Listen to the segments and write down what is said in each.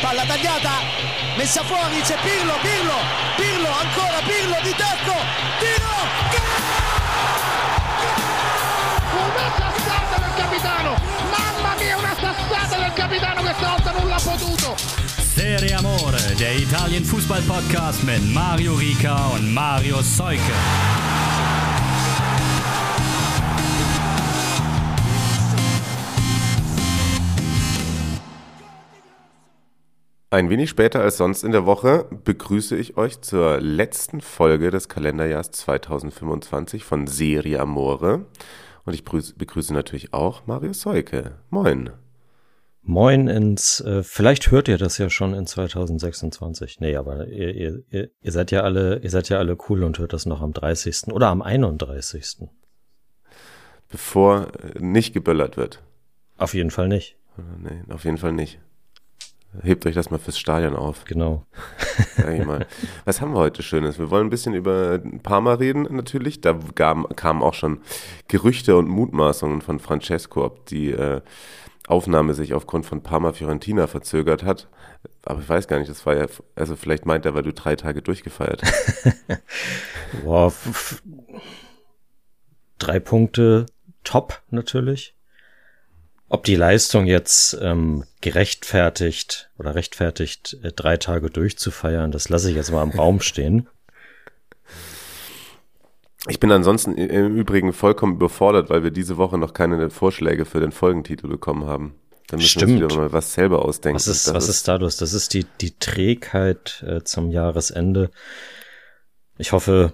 palla tagliata, messa fuori, c'è Pirlo, ancora Pirlo di tacco, tiro, una sassata del capitano, mamma mia, una sassata del capitano, questa volta non l'ha potuto. Serie Amore, der Italien-Fußball-Podcast mit Mario Rica und Mario Seuke. Ein wenig später als sonst in der Woche begrüße ich euch zur letzten Folge des Kalenderjahrs 2025 von Serie Amore. Und ich begrüße natürlich auch Mario Seuke. Moin. Moin vielleicht hört ihr das ja schon in 2026. Nee, aber ihr seid ja alle cool und hört das noch am 30. oder am 31. Bevor nicht geböllert wird. Auf jeden Fall nicht. Nee, auf jeden Fall nicht. Hebt euch das mal fürs Stadion auf. Genau. Sag ich mal. Was haben wir heute Schönes? Wir wollen ein bisschen über Parma reden natürlich. Da kamen auch schon Gerüchte und Mutmaßungen von Francesco, ob die Aufnahme sich aufgrund von Parma-Fiorentina verzögert hat. Aber ich weiß gar nicht, das war ja, also vielleicht meint er, weil du 3 Tage durchgefeiert hast. Boah, 3 Punkte, top natürlich. Ob die Leistung jetzt rechtfertigt, 3 Tage durchzufeiern, das lasse ich jetzt mal im Raum stehen. Ich bin ansonsten im Übrigen vollkommen überfordert, weil wir diese Woche noch keine Vorschläge für den Folgentitel bekommen haben. Da müssen wir uns wieder mal was selber ausdenken. Was ist da los? Das ist die Trägheit zum Jahresende. Ich hoffe,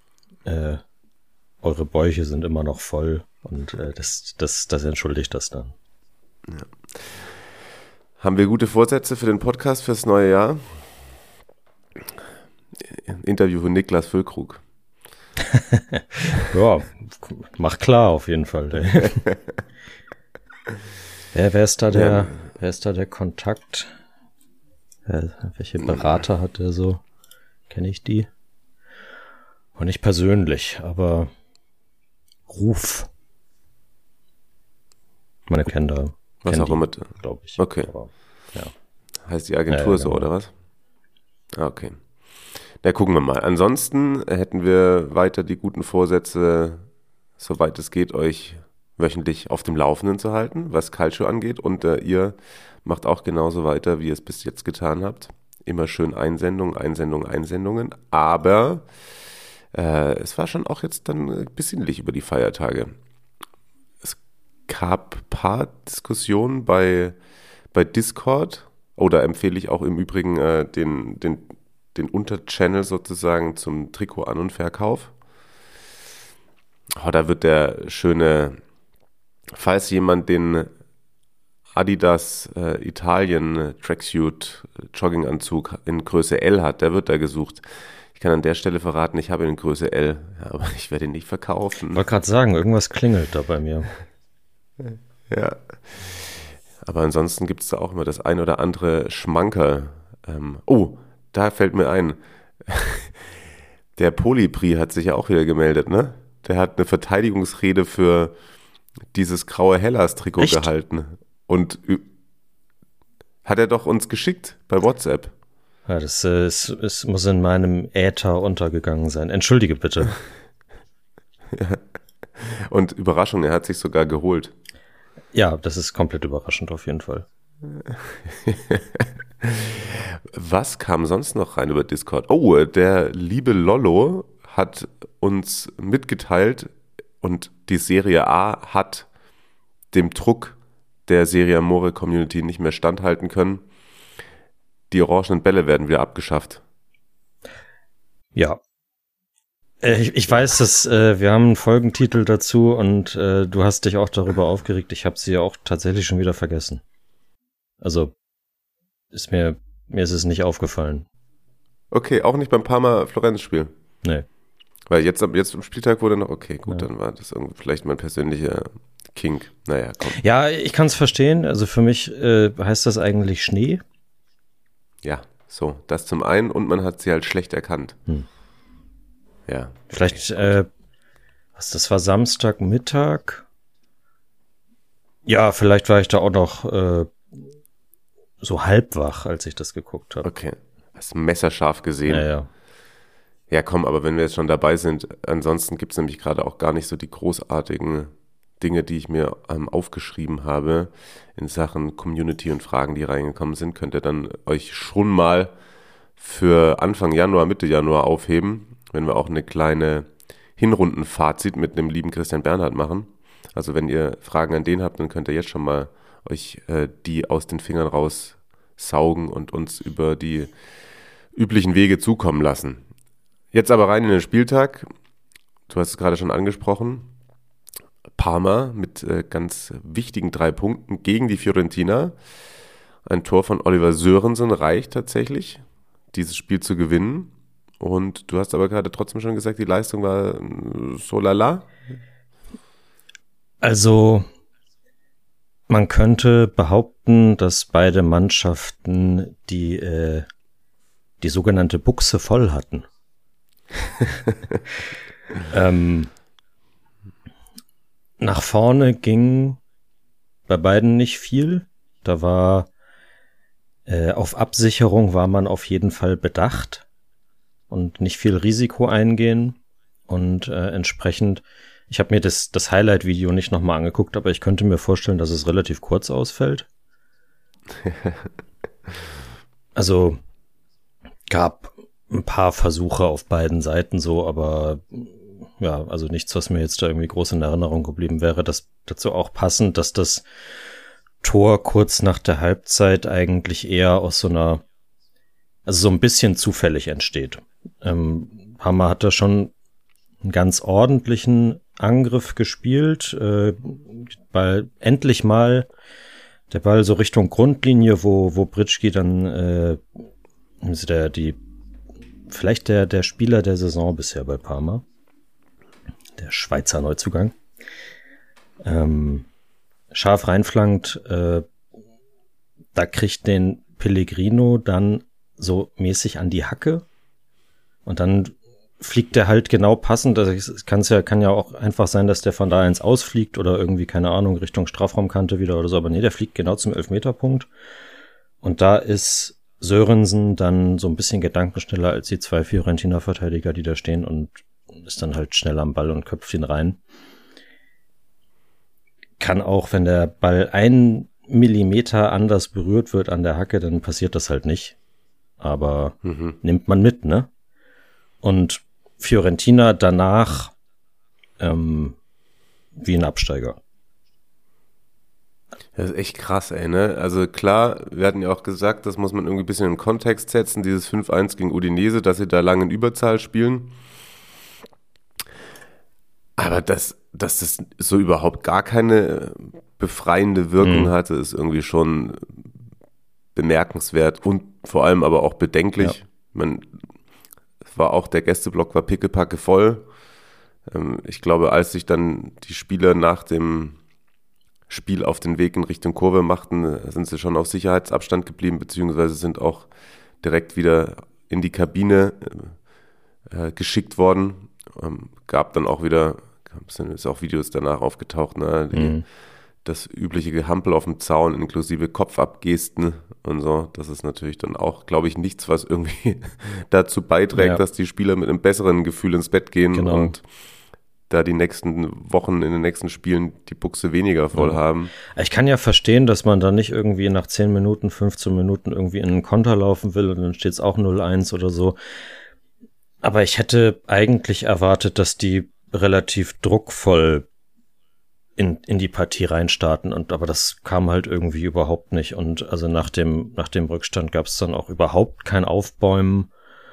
eure Bäuche sind immer noch voll und das entschuldigt das dann. Ja. Haben wir gute Vorsätze für den Podcast fürs neue Jahr? Interview von Niklas Füllkrug. Ja, mach klar auf jeden Fall. Wer ist da der Kontakt? Welche Berater hat der so? Kenne ich die? Und nicht persönlich, aber Ruf. Meine kennen da. Was auch immer, glaube ich. Okay. Aber, ja. Heißt die Agentur so, oder was? Okay. Na, gucken wir mal. Ansonsten hätten wir weiter die guten Vorsätze, soweit es geht, euch wöchentlich auf dem Laufenden zu halten, was Calcio angeht. Und ihr macht auch genauso weiter, wie ihr es bis jetzt getan habt. Immer schön Einsendungen. Aber es war schon auch jetzt dann ein bisschen Licht über die Feiertage. Es gab ein paar Diskussionen bei Discord. Oder empfehle ich auch im Übrigen den Unterchannel sozusagen zum Trikot-An- und Verkauf. Da wird der schöne, falls jemand den Adidas Italien Tracksuit Jogginganzug in Größe L hat, der wird da gesucht. Ich kann an der Stelle verraten, ich habe ihn in Größe L, aber ich werde ihn nicht verkaufen. Ich wollte gerade sagen, irgendwas klingelt da bei mir. Ja, aber ansonsten gibt es da auch immer das ein oder andere Schmankerl. Da fällt mir ein, der Polipri hat sich ja auch wieder gemeldet, ne? Der hat eine Verteidigungsrede für dieses graue Hellas-Trikot gehalten. Und hat er doch uns geschickt bei WhatsApp. Ja, das muss in meinem Äther untergegangen sein. Entschuldige bitte. Ja. Und Überraschung, er hat sich sogar geholt. Ja, das ist komplett überraschend auf jeden Fall. Was kam sonst noch rein über Discord? Oh, der liebe Lollo hat uns mitgeteilt und die Serie A hat dem Druck der Serie Amore Community nicht mehr standhalten können. Die orangenen Bälle werden wieder abgeschafft. Ja. Ich weiß, dass wir haben einen Folgentitel dazu und du hast dich auch darüber aufgeregt. Ich habe sie ja auch tatsächlich schon wieder vergessen. Also mir ist es nicht aufgefallen. Okay, auch nicht beim Parma-Florenz-Spiel? Nee. Weil jetzt am Spieltag wurde noch, okay, gut, ja. Dann war das irgendwie vielleicht mein persönlicher Kink. Naja, komm. Ja, ich kann es verstehen. Also für mich heißt das eigentlich Schnee. Ja, so, das zum einen und man hat sie halt schlecht erkannt. Ja. Vielleicht, das war Samstagmittag. Ja, vielleicht war ich da auch noch so halb wach, als ich das geguckt habe. Okay, hast messerscharf gesehen. Ja. Ja, komm, aber wenn wir jetzt schon dabei sind, ansonsten gibt es nämlich gerade auch gar nicht so die großartigen Dinge, die ich mir aufgeschrieben habe in Sachen Community und Fragen, die reingekommen sind, könnt ihr dann euch schon mal für Anfang Januar, Mitte Januar aufheben, wenn wir auch eine kleine Hinrundenfazit mit dem lieben Christian Bernhard machen. Also wenn ihr Fragen an den habt, dann könnt ihr jetzt schon mal euch die aus den Fingern raussaugen und uns über die üblichen Wege zukommen lassen. Jetzt aber rein in den Spieltag. Du hast es gerade schon angesprochen. Parma mit ganz wichtigen 3 Punkten gegen die Fiorentina. Ein Tor von Oliver Sörensen reicht tatsächlich, dieses Spiel zu gewinnen. Und du hast aber gerade trotzdem schon gesagt, die Leistung war so lala. Also man könnte behaupten, dass beide Mannschaften die sogenannte Buchse voll hatten. Nach vorne ging bei beiden nicht viel. Da war auf Absicherung war man auf jeden Fall bedacht und nicht viel Risiko eingehen. Und entsprechend, ich habe mir das Highlight-Video nicht nochmal angeguckt, aber ich könnte mir vorstellen, dass es relativ kurz ausfällt. Also gab ein paar Versuche auf beiden Seiten so, aber ja, also nichts, was mir jetzt da irgendwie groß in Erinnerung geblieben wäre. Das dazu auch passend, dass das Tor kurz nach der Halbzeit eigentlich eher aus so ein bisschen zufällig entsteht. Parma hat da schon einen ganz ordentlichen Angriff gespielt, weil endlich mal der Ball so Richtung Grundlinie, wo Britschki dann vielleicht der Spieler der Saison bisher bei Parma, der Schweizer Neuzugang, scharf reinflankt, da kriegt den Pellegrino dann so mäßig an die Hacke und dann fliegt der halt genau passend. Also es kann ja auch einfach sein, dass der von da ins Ausfliegt oder irgendwie, keine Ahnung, Richtung Strafraumkante wieder oder so, aber nee, der fliegt genau zum Elfmeterpunkt und da ist Sörensen dann so ein bisschen gedankenschneller als die 2 Fiorentina-Verteidiger, die da stehen und ist dann halt schnell am Ball und köpft ihn rein. Kann auch, wenn der Ball 1 Millimeter anders berührt wird an der Hacke, dann passiert das halt nicht. Aber nimmt man mit, ne? Und Fiorentina danach wie ein Absteiger. Das ist echt krass, ey, ne? Also klar, wir hatten ja auch gesagt, das muss man irgendwie ein bisschen in Kontext setzen, dieses 5-1 gegen Udinese, dass sie da lange in Überzahl spielen. Aber dass das so überhaupt gar keine befreiende Wirkung hatte, ist irgendwie schon bemerkenswert und vor allem aber auch bedenklich. Ja. Der Gästeblock war pickepacke voll. Ich glaube, als sich dann die Spieler nach dem Spiel auf den Weg in Richtung Kurve machten, sind sie schon auf Sicherheitsabstand geblieben, beziehungsweise sind auch direkt wieder in die Kabine geschickt worden. Gab dann auch wieder, ist auch Videos danach aufgetaucht, ne? Das übliche Gehampel auf dem Zaun inklusive Kopfabgesten und so. Das ist natürlich dann auch, glaube ich, nichts, was irgendwie dazu beiträgt, dass die Spieler mit einem besseren Gefühl ins Bett gehen und da die nächsten Wochen in den nächsten Spielen die Buchse weniger voll haben. Ich kann ja verstehen, dass man da nicht irgendwie nach 10 Minuten, 15 Minuten irgendwie in einen Konter laufen will und dann steht es auch 0-1 oder so. Aber ich hätte eigentlich erwartet, dass die relativ druckvoll in die Partie reinstarten aber das kam halt irgendwie überhaupt nicht und also nach dem Rückstand gab es dann auch überhaupt kein Aufbäumen.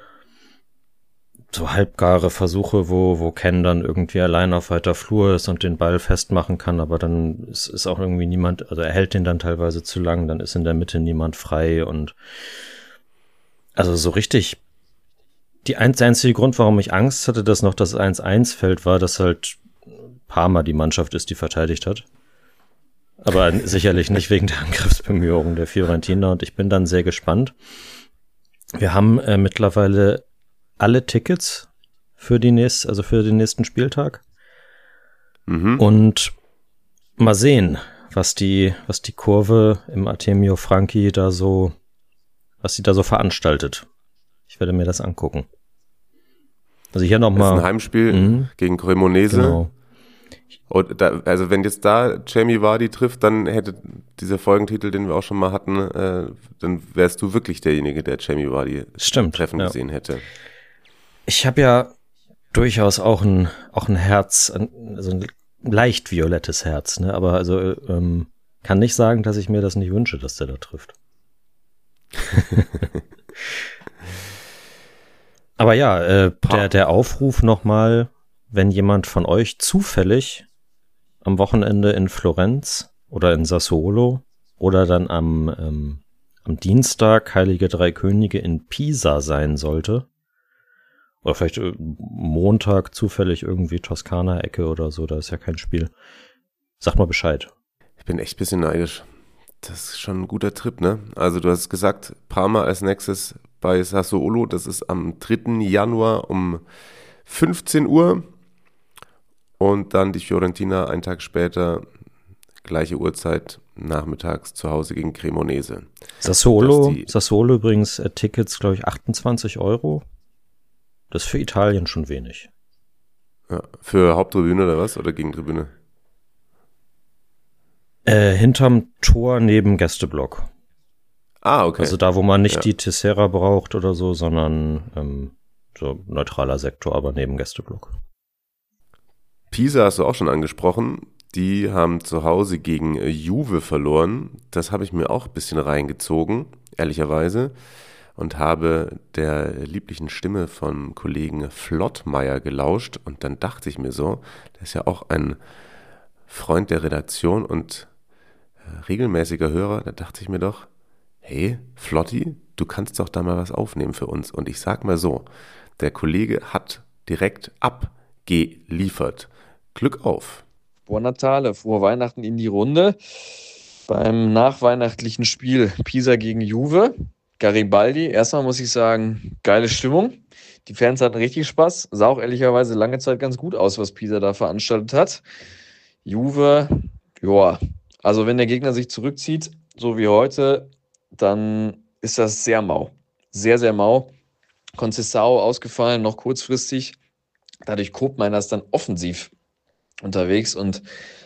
So halbgare Versuche, wo Ken dann irgendwie allein auf weiter Flur ist und den Ball festmachen kann, aber dann ist auch irgendwie niemand, also er hält den dann teilweise zu lang, dann ist in der Mitte niemand frei und also so richtig der einzige Grund, warum ich Angst hatte, dass noch das 1-1 fällt, war, dass halt Parma die Mannschaft ist, die verteidigt hat. Aber sicherlich nicht wegen der Angriffsbemühungen der Fiorentina und ich bin dann sehr gespannt. Wir haben mittlerweile alle Tickets für den nächsten Spieltag. Und mal sehen, was die Kurve im Artemio Franchi was sie da so veranstaltet. Ich werde mir das angucken. Also hier nochmal. Das ist ein Heimspiel gegen Cremonese. Genau. Und also wenn jetzt da Jamie Vardy trifft, dann hätte dieser Folgentitel, den wir auch schon mal hatten, dann wärst du wirklich derjenige, der Jamie Vardy treffen gesehen hätte. Ich habe ja durchaus auch ein Herz, also ein leicht violettes Herz, ne? Aber also kann nicht sagen, dass ich mir das nicht wünsche, dass der da trifft. Aber ja, der Aufruf nochmal, wenn jemand von euch zufällig am Wochenende in Florenz oder in Sassuolo oder dann am Dienstag Heilige Drei Könige in Pisa sein sollte, oder vielleicht Montag zufällig irgendwie Toskana-Ecke oder so, da ist ja kein Spiel, sag mal Bescheid. Ich bin echt ein bisschen neidisch. Das ist schon ein guter Trip, ne? Also du hast gesagt, Parma als nächstes bei Sassuolo, das ist am 3. Januar um 15 Uhr und dann die Fiorentina einen Tag später, gleiche Uhrzeit, nachmittags zu Hause gegen Cremonese. Sassuolo übrigens Tickets, glaube ich, 28 €. Das ist für Italien schon wenig. Ja, für Haupttribüne oder was? Oder Gegentribüne? Hinterm Tor neben Gästeblock. Ah, okay. Also da, wo man nicht die Tessera braucht oder so, sondern so neutraler Sektor, aber neben Gästeblock. Pisa hast du auch schon angesprochen. Die haben zu Hause gegen Juve verloren. Das habe ich mir auch ein bisschen reingezogen, ehrlicherweise. Und habe der lieblichen Stimme von Kollegen Flottmeier gelauscht. Und dann dachte ich mir so, der ist ja auch ein Freund der Redaktion und regelmäßiger Hörer. Da dachte ich mir doch, hey, Flotti, du kannst doch da mal was aufnehmen für uns. Und ich sag mal so, der Kollege hat direkt abgeliefert. Glück auf. Buon Natale, frohe Weihnachten in die Runde. Beim nachweihnachtlichen Spiel Pisa gegen Juve. Garibaldi, erstmal muss ich sagen, geile Stimmung. Die Fans hatten richtig Spaß. Sah auch ehrlicherweise lange Zeit ganz gut aus, was Pisa da veranstaltet hat. Juve, ja, also wenn der Gegner sich zurückzieht, so wie heute, dann ist das sehr mau. Sehr, sehr mau. Conceição ausgefallen, noch kurzfristig. Dadurch Koopmeiners ist dann offensiv unterwegs und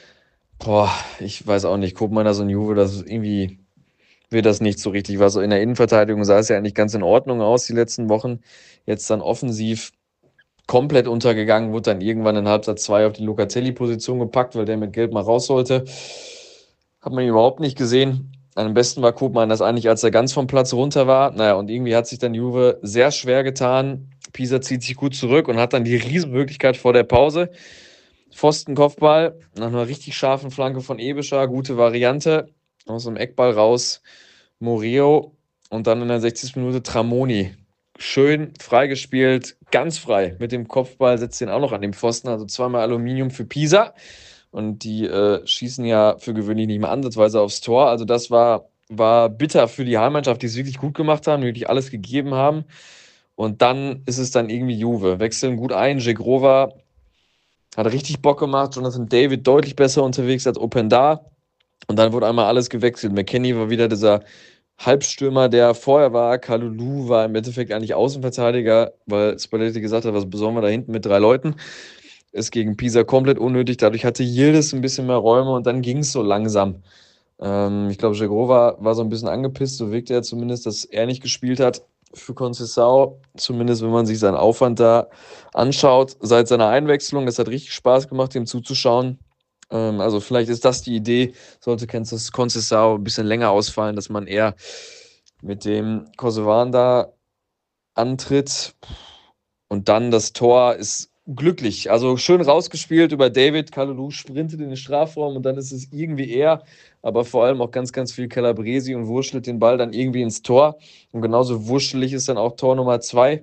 ich weiß auch nicht, Koopmeiners und Juve, das ist irgendwie wird das nicht so richtig was. In der Innenverteidigung sah es ja eigentlich ganz in Ordnung aus die letzten Wochen. Jetzt dann offensiv komplett untergegangen, wurde dann irgendwann in Halbzeit 2 auf die Locatelli-Position gepackt, weil der mit Gelb mal raus sollte. Hat man ihn überhaupt nicht gesehen. Am besten war Koopmeiners eigentlich, als er ganz vom Platz runter war. Naja, und irgendwie hat sich dann Juve sehr schwer getan. Pisa zieht sich gut zurück und hat dann die Riesenmöglichkeit vor der Pause. Pfostenkopfball, nach einer richtig scharfen Flanke von Ebischer, gute Variante. Aus dem Eckball raus, Murillo und dann in der 60. Minute Tramoni. Schön freigespielt, ganz frei mit dem Kopfball, setzt den auch noch an den Pfosten, also zweimal Aluminium für Pisa. Und die schießen ja für gewöhnlich nicht mehr ansatzweise aufs Tor. Also das war bitter für die Heimmannschaft, die es wirklich gut gemacht haben, die wirklich alles gegeben haben. Und dann ist es dann irgendwie Juve. Wechseln gut ein, Žegrova hat richtig Bock gemacht, Jonathan David deutlich besser unterwegs als Openda. Und dann wurde einmal alles gewechselt. McKennie war wieder dieser Halbstürmer, der vorher war. Kalulu war im Endeffekt eigentlich Außenverteidiger, weil Spalletti gesagt hat, was besorgen wir da hinten mit 3 Leuten. Ist gegen Pisa komplett unnötig. Dadurch hatte Yildiz ein bisschen mehr Räume und dann ging es so langsam. Ich glaube, Žegrova war so ein bisschen angepisst. So wirkte er zumindest, dass er nicht gespielt hat für Conceição. Zumindest, wenn man sich seinen Aufwand da anschaut. Seit seiner Einwechslung, das hat richtig Spaß gemacht, ihm zuzuschauen. Also vielleicht ist das die Idee, sollte Conceição ein bisschen länger ausfallen, dass man eher mit dem Kosovan da antritt und dann das Tor ist glücklich, also schön rausgespielt über David, Kalulu sprintet in den Strafraum und dann ist es irgendwie er, aber vor allem auch ganz, ganz viel Calabresi und wurschtelt den Ball dann irgendwie ins Tor und genauso wurschelig ist dann auch Tor Nummer 2,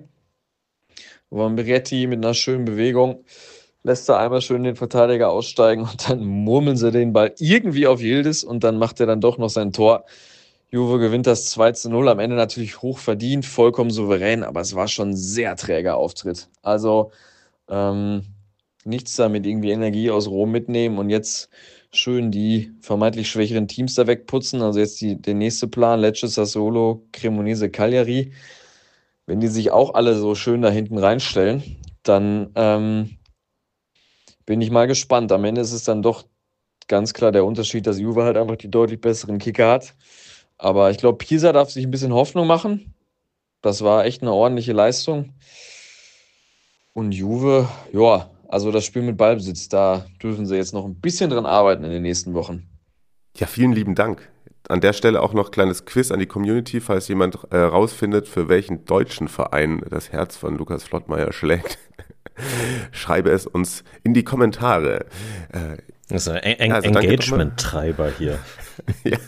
wo Miretti mit einer schönen Bewegung lässt er einmal schön den Verteidiger aussteigen und dann murmeln sie den Ball irgendwie auf Yildiz und dann macht er dann doch noch sein Tor. Juve gewinnt das 2:0, am Ende natürlich hoch verdient, vollkommen souverän, aber es war schon ein sehr träger Auftritt. Also nichts damit irgendwie Energie aus Rom mitnehmen und jetzt schön die vermeintlich schwächeren Teams da wegputzen. Also jetzt der nächste Plan, Lecce, Sassuolo, Cremonese, Cagliari. Wenn die sich auch alle so schön da hinten reinstellen, dann bin ich mal gespannt. Am Ende ist es dann doch ganz klar der Unterschied, dass Juve halt einfach die deutlich besseren Kicker hat. Aber ich glaube, Pisa darf sich ein bisschen Hoffnung machen. Das war echt eine ordentliche Leistung. Und Juve, ja, also das Spiel mit Ballbesitz, da dürfen sie jetzt noch ein bisschen dran arbeiten in den nächsten Wochen. Ja, vielen lieben Dank. An der Stelle auch noch ein kleines Quiz an die Community, falls jemand rausfindet, für welchen deutschen Verein das Herz von Lukas Flottmeier schlägt. Schreibe es uns in die Kommentare. Das ist ein Engagement-Treiber hier. Ja.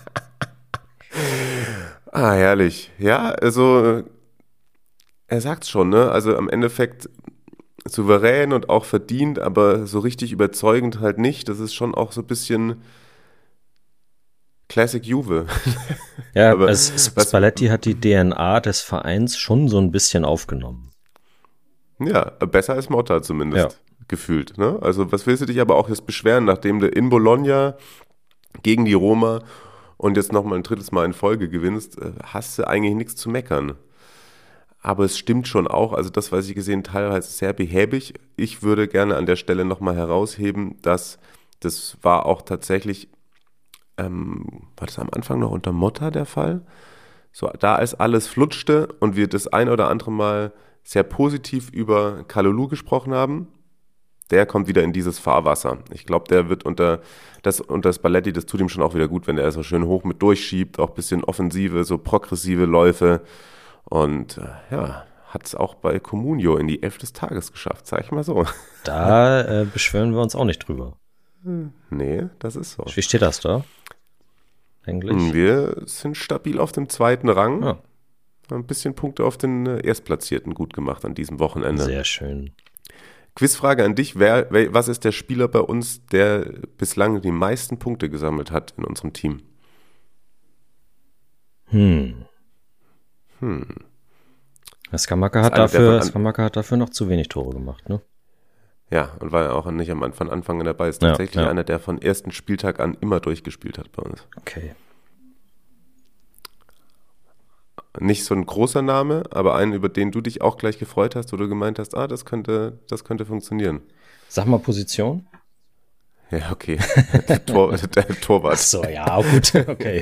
Ah, herrlich. Ja, also er sagt's schon, ne? Also am Endeffekt souverän und auch verdient, aber so richtig überzeugend halt nicht. Das ist schon auch so ein bisschen Classic Juve. Ja, aber Spalletti hat die DNA des Vereins schon so ein bisschen aufgenommen. Ja, besser als Motta zumindest, gefühlt. Ne? Also was willst du dich aber auch jetzt beschweren, nachdem du in Bologna gegen die Roma und jetzt nochmal ein drittes Mal in Folge gewinnst, hast du eigentlich nichts zu meckern. Aber es stimmt schon auch, also das, was ich gesehen, teilweise sehr behäbig. Ich würde gerne an der Stelle nochmal herausheben, dass das war auch tatsächlich, war das am Anfang noch unter Motta der Fall? So, da als alles flutschte und wir das ein oder andere Mal sehr positiv über Kalulu gesprochen haben, der kommt wieder in dieses Fahrwasser. Ich glaube, der wird unter Spalletti, das tut ihm schon auch wieder gut, wenn er so schön hoch mit durchschiebt, auch ein bisschen offensive, so progressive Läufe. Und hat es auch bei Comunio in die 11 des Tages geschafft, sag ich mal so. Da beschweren wir uns auch nicht drüber. Nee, das ist so. Wie steht das da? Eigentlich? Wir sind stabil auf dem 2. Rang. Ja. Ein bisschen Punkte auf den Erstplatzierten gut gemacht an diesem Wochenende. Sehr schön. Quizfrage an dich. Was ist der Spieler bei uns, der bislang die meisten Punkte gesammelt hat in unserem Team? Skamaka hat dafür noch zu wenig Tore gemacht, ne? Ja, und war ja auch nicht von Anfang an dabei. Ist tatsächlich einer, der von ersten Spieltag an immer durchgespielt hat bei uns. Okay. Nicht so ein großer Name, aber einen, über den du dich auch gleich gefreut hast, wo du gemeint hast, das könnte funktionieren. Sag mal Position. Ja, okay. Der Torwart. Ach so, ja, gut, okay.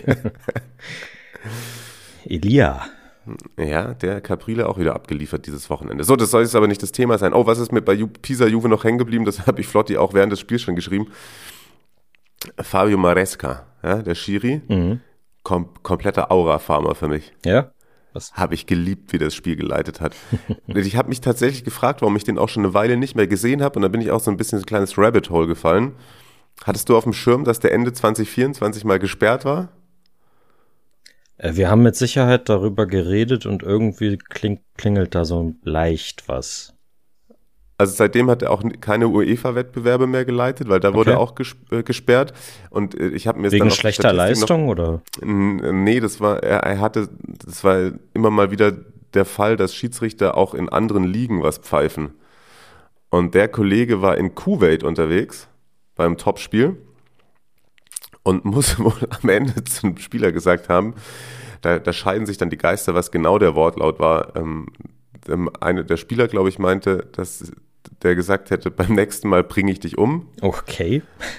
Elia. Ja, der Caprile auch wieder abgeliefert dieses Wochenende. So, das soll jetzt aber nicht das Thema sein. Oh, was ist mir bei Pisa Juve noch hängen geblieben? Das habe ich Flotti auch während des Spiels schon geschrieben. Fabio Maresca, ja, der Schiri. Kompletter Aura-Farmer für mich. Ja? Habe ich geliebt, wie das Spiel geleitet hat. Ich habe mich tatsächlich gefragt, warum ich den auch schon eine Weile nicht mehr gesehen habe. Und da bin ich auch so ein bisschen so ein kleines Rabbit Hole gefallen. Hattest du auf dem Schirm, dass der Ende 2024 mal gesperrt war? Wir haben mit Sicherheit darüber geredet und irgendwie klingelt da so leicht was. Also seitdem hat er auch keine UEFA-Wettbewerbe mehr geleitet, weil da wurde er auch gesperrt. Und ich habe mir wegen schlechter Leistung oder? Nee, das war immer mal wieder der Fall, dass Schiedsrichter auch in anderen Ligen was pfeifen. Und der Kollege war in Kuwait unterwegs beim Topspiel und muss wohl am Ende zum Spieler gesagt haben, da scheiden sich dann die Geister, was genau der Wortlaut war. Der Spieler, glaube ich, meinte, dass der gesagt hätte, beim nächsten Mal bringe ich dich um. Okay.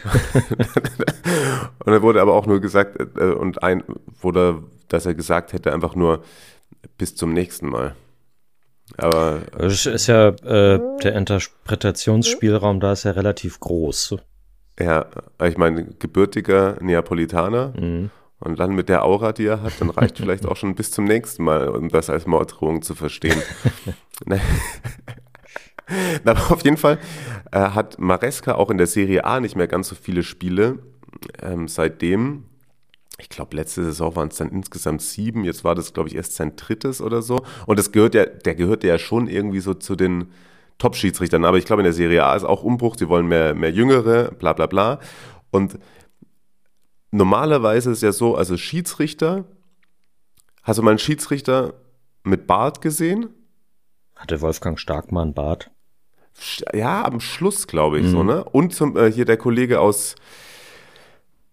Und er wurde aber auch nur gesagt, dass er gesagt hätte, einfach nur bis zum nächsten Mal. Aber das ist ja der Interpretationsspielraum, da ist ja relativ groß. Ja, ich meine, gebürtiger Neapolitaner und dann mit der Aura, die er hat, dann reicht vielleicht auch schon bis zum nächsten Mal, um das als Morddrohung zu verstehen. Aber auf jeden Fall hat Maresca auch in der Serie A nicht mehr ganz so viele Spiele. Seitdem, ich glaube, letzte Saison waren es dann insgesamt 7, jetzt war das, glaube ich, erst sein 3. oder so. Und der gehörte ja schon irgendwie so zu den Top-Schiedsrichtern, aber ich glaube, in der Serie A ist auch Umbruch, sie wollen mehr Jüngere, bla bla bla. Und normalerweise ist es ja so, also Schiedsrichter, hast du mal einen Schiedsrichter mit Bart gesehen? Hatte Wolfgang Starkmann Bart? Ja, am Schluss, glaube ich, so, ne? Und hier der Kollege aus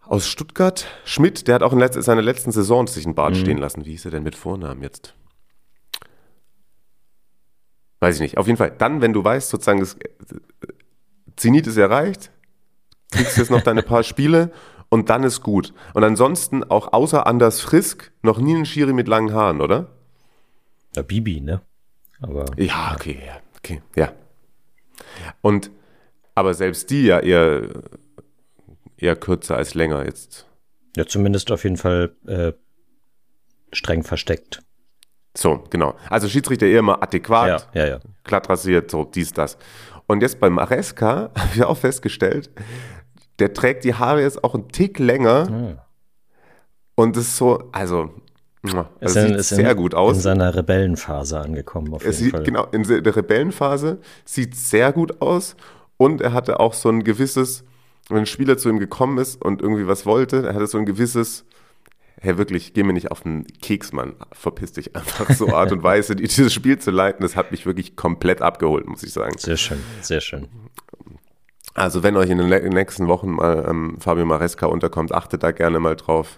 Aus Stuttgart, Schmidt, der hat auch in seiner letzten Saison sich einen Bart stehen lassen. Wie hieß er denn mit Vornamen jetzt? Weiß ich nicht. Auf jeden Fall, dann, wenn du weißt, sozusagen, das Zenit ist erreicht, kriegst du jetzt noch deine paar Spiele und dann ist gut. Und ansonsten auch außer Anders Frisk noch nie einen Schiri mit langen Haaren, oder? Ja, Bibi, ne? Aber ja, okay, ja. Und, aber selbst die ja eher kürzer als länger jetzt. Ja, zumindest auf jeden Fall streng versteckt. So, genau. Also Schiedsrichter eher mal adäquat, ja. glatt rasiert, so dies, das. Und jetzt bei Maresca habe ich auch festgestellt, der trägt die Haare jetzt auch einen Tick länger. Und das ist so, also sieht sehr gut aus. In seiner Rebellenphase angekommen, auf jeden Fall. Genau, in der Rebellenphase sieht sehr gut aus. Und er hatte auch so ein gewisses, wenn ein Spieler zu ihm gekommen ist und irgendwie was wollte, er hatte so ein gewisses, hey, wirklich, geh mir nicht auf den Keks, Mann, verpiss dich einfach, so Art und Weise, dieses Spiel zu leiten, das hat mich wirklich komplett abgeholt, muss ich sagen. Sehr schön, sehr schön. Also wenn euch in den nächsten Wochen mal Fabio Maresca unterkommt, achtet da gerne mal drauf.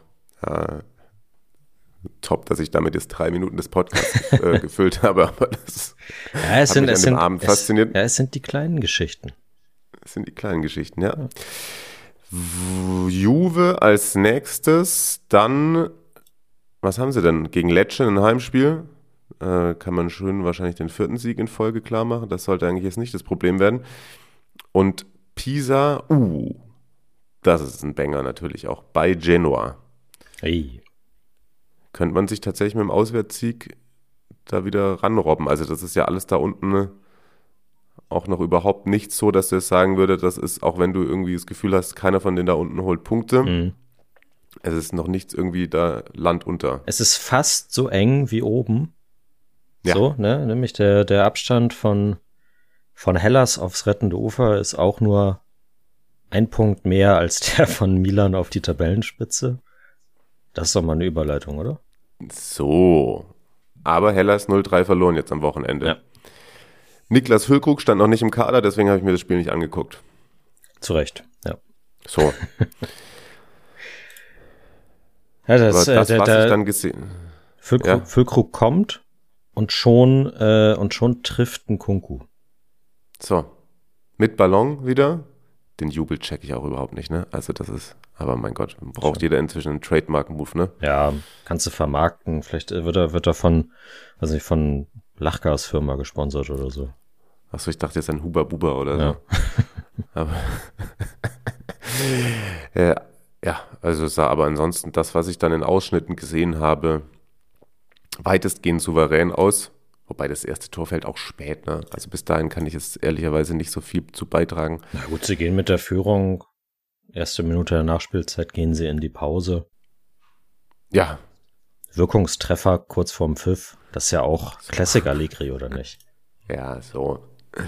Top, dass ich damit jetzt 3 Minuten des Podcasts gefüllt habe, aber das hat mich an dem Abend fasziniert. Ja, es sind die kleinen Geschichten. Es sind die kleinen Geschichten, ja. Juve als nächstes, dann, was haben sie denn? Gegen Lecce ein Heimspiel. Kann man schön wahrscheinlich den 4. Sieg in Folge klar machen. Das sollte eigentlich jetzt nicht das Problem werden. Und Pisa, das ist ein Banger natürlich auch, bei Genoa. Hey. Könnte man sich tatsächlich mit dem Auswärtssieg da wieder ranrobben. Also das ist ja alles da unten auch noch überhaupt nicht so, dass du es sagen würde, das ist, auch wenn du irgendwie das Gefühl hast, keiner von denen da unten holt Punkte, es ist noch nichts irgendwie da Land unter. Es ist fast so eng wie oben. Ja. So, ne? Nämlich der Abstand von Hellas aufs rettende Ufer ist auch nur 1 Punkt mehr als der von Milan auf die Tabellenspitze. Das ist doch mal eine Überleitung, oder? So. Aber Hellas 0-3 verloren jetzt am Wochenende. Ja. Niklas Füllkrug stand noch nicht im Kader, deswegen habe ich mir das Spiel nicht angeguckt. Zu Recht, ja. So. Ja, was ich dann gesehen. Füllkrug kommt und schon trifft ein Kunku. So. Mit Ballon wieder. Den Jubel checke ich auch überhaupt nicht, ne? Also das ist, aber mein Gott, braucht jeder inzwischen einen Trademark-Move, ne? Ja, kannst du vermarkten. Vielleicht wird er von Lachgas Firma gesponsert oder so. Achso, ich dachte jetzt an Huber Buber oder so. Aber also es sah aber ansonsten das, was ich dann in Ausschnitten gesehen habe, weitestgehend souverän aus. Wobei das erste Tor fällt auch spät, ne? Also bis dahin kann ich jetzt ehrlicherweise nicht so viel zu beitragen. Na gut, sie gehen mit der Führung. Erste Minute der Nachspielzeit gehen sie in die Pause. Ja. Wirkungstreffer kurz vorm Pfiff. Das ist ja auch Classic Allegri, oder nicht? Ja, so.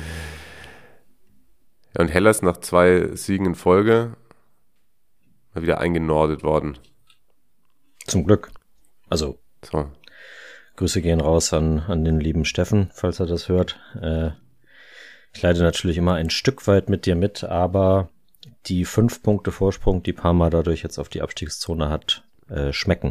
Ja, und Hellas nach 2 Siegen in Folge mal wieder eingenordet worden. Zum Glück. Also, so. Grüße gehen raus an den lieben Steffen, falls er das hört. Ich leide natürlich immer ein Stück weit mit dir mit, aber die 5 Punkte Vorsprung, die Parma dadurch jetzt auf die Abstiegszone hat, schmecken.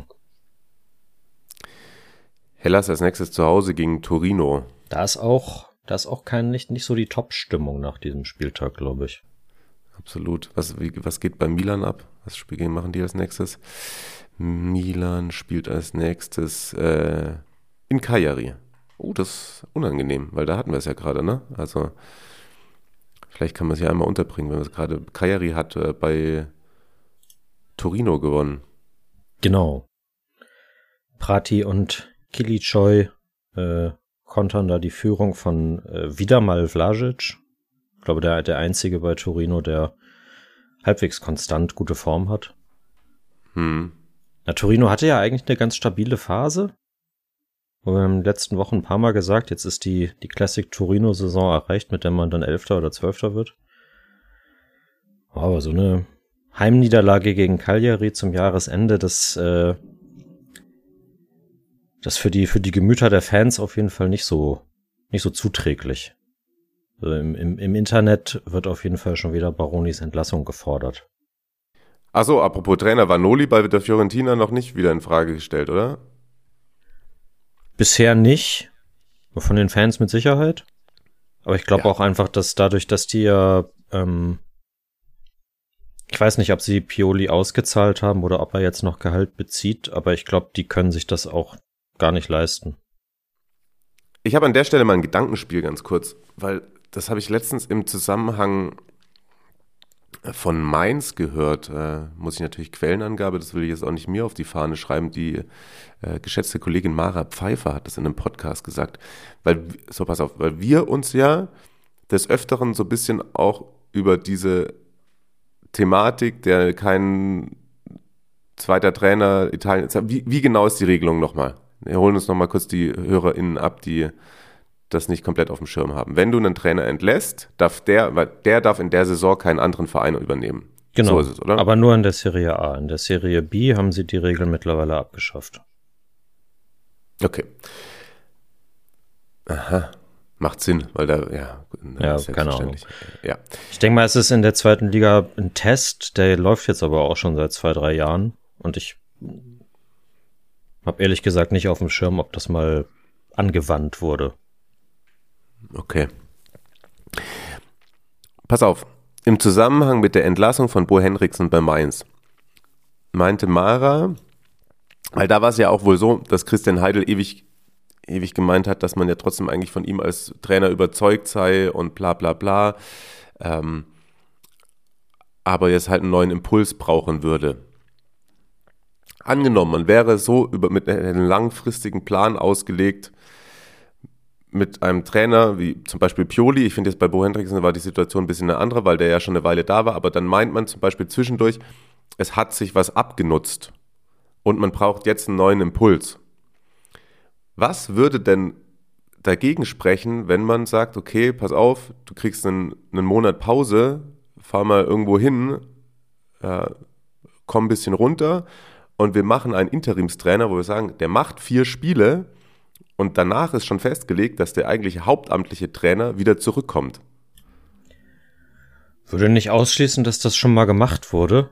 Hellas als nächstes zu Hause gegen Torino. Da ist auch nicht so die Top-Stimmung nach diesem Spieltag, glaube ich. Absolut. Was geht bei Milan ab? Was Spiel machen die als nächstes? Milan spielt als nächstes in Cagliari. Oh, das ist unangenehm, weil da hatten wir es ja gerade, ne? Also vielleicht kann man es ja einmal unterbringen, wenn wir es gerade... Cagliari hat bei Torino gewonnen. Genau. Prati und Kiličoj kontern da die Führung von wieder mal Vlasic. Ich glaube, der einzige bei Torino, der halbwegs konstant gute Form hat. Na, Torino hatte ja eigentlich eine ganz stabile Phase. Und wir haben in den letzten Wochen ein paar Mal gesagt, jetzt ist die Classic Torino-Saison erreicht, mit der man dann 11. oder 12. wird. Aber so eine Heimniederlage gegen Cagliari zum Jahresende, das für die Gemüter der Fans auf jeden Fall nicht so zuträglich. Also im Internet wird auf jeden Fall schon wieder Baronis Entlassung gefordert. Achso, apropos Trainer, Vanoli bei der Fiorentina noch nicht wieder in Frage gestellt, oder? Bisher nicht. Von den Fans mit Sicherheit. Aber ich glaube Ja. auch einfach, dass dadurch, dass die ja, ich weiß nicht, ob sie Pioli ausgezahlt haben oder ob er jetzt noch Gehalt bezieht, aber ich glaube, die können sich das auch gar nicht leisten. Ich habe an der Stelle mal ein Gedankenspiel ganz kurz, weil das habe ich letztens im Zusammenhang von Mainz gehört. Muss ich natürlich Quellenangabe, das will ich jetzt auch nicht mir auf die Fahne schreiben. Die geschätzte Kollegin Mara Pfeiffer hat das in einem Podcast gesagt. Pass auf, weil wir uns ja des Öfteren so ein bisschen auch über diese Thematik, der kein zweiter Trainer Italien, wie genau ist die Regelung nochmal? Wir holen uns nochmal kurz die HörerInnen ab, die das nicht komplett auf dem Schirm haben. Wenn du einen Trainer entlässt, darf der darf in der Saison keinen anderen Verein übernehmen. Genau, So ist es, oder? aber nur in der Serie A. In der Serie B haben sie die Regel mittlerweile abgeschafft. Okay. Aha. Macht Sinn, weil da, ja, keine Ahnung. Ja. Ich denke mal, es ist in der zweiten Liga ein Test, der läuft jetzt aber auch schon seit 2-3 Jahren und ich habe ehrlich gesagt nicht auf dem Schirm, ob das mal angewandt wurde. Okay. Pass auf. Im Zusammenhang mit der Entlassung von Bo Henriksen bei Mainz meinte Mara, weil da war es ja auch wohl so, dass Christian Heidel ewig gemeint hat, dass man ja trotzdem eigentlich von ihm als Trainer überzeugt sei und bla bla bla, aber jetzt halt einen neuen Impuls brauchen würde. Angenommen, man wäre so mit einem langfristigen Plan ausgelegt, mit einem Trainer wie zum Beispiel Pioli. Ich finde jetzt bei Bo Henriksen war die Situation ein bisschen eine andere, weil der ja schon eine Weile da war, aber dann meint man zum Beispiel zwischendurch, es hat sich was abgenutzt und man braucht jetzt einen neuen Impuls. Was würde denn dagegen sprechen, wenn man sagt, okay, pass auf, du kriegst einen Monat Pause, fahr mal irgendwo hin, komm ein bisschen runter und wir machen einen Interimstrainer, wo wir sagen, der macht 4 Spiele und danach ist schon festgelegt, dass der eigentliche hauptamtliche Trainer wieder zurückkommt. Würde nicht ausschließen, dass das schon mal gemacht wurde.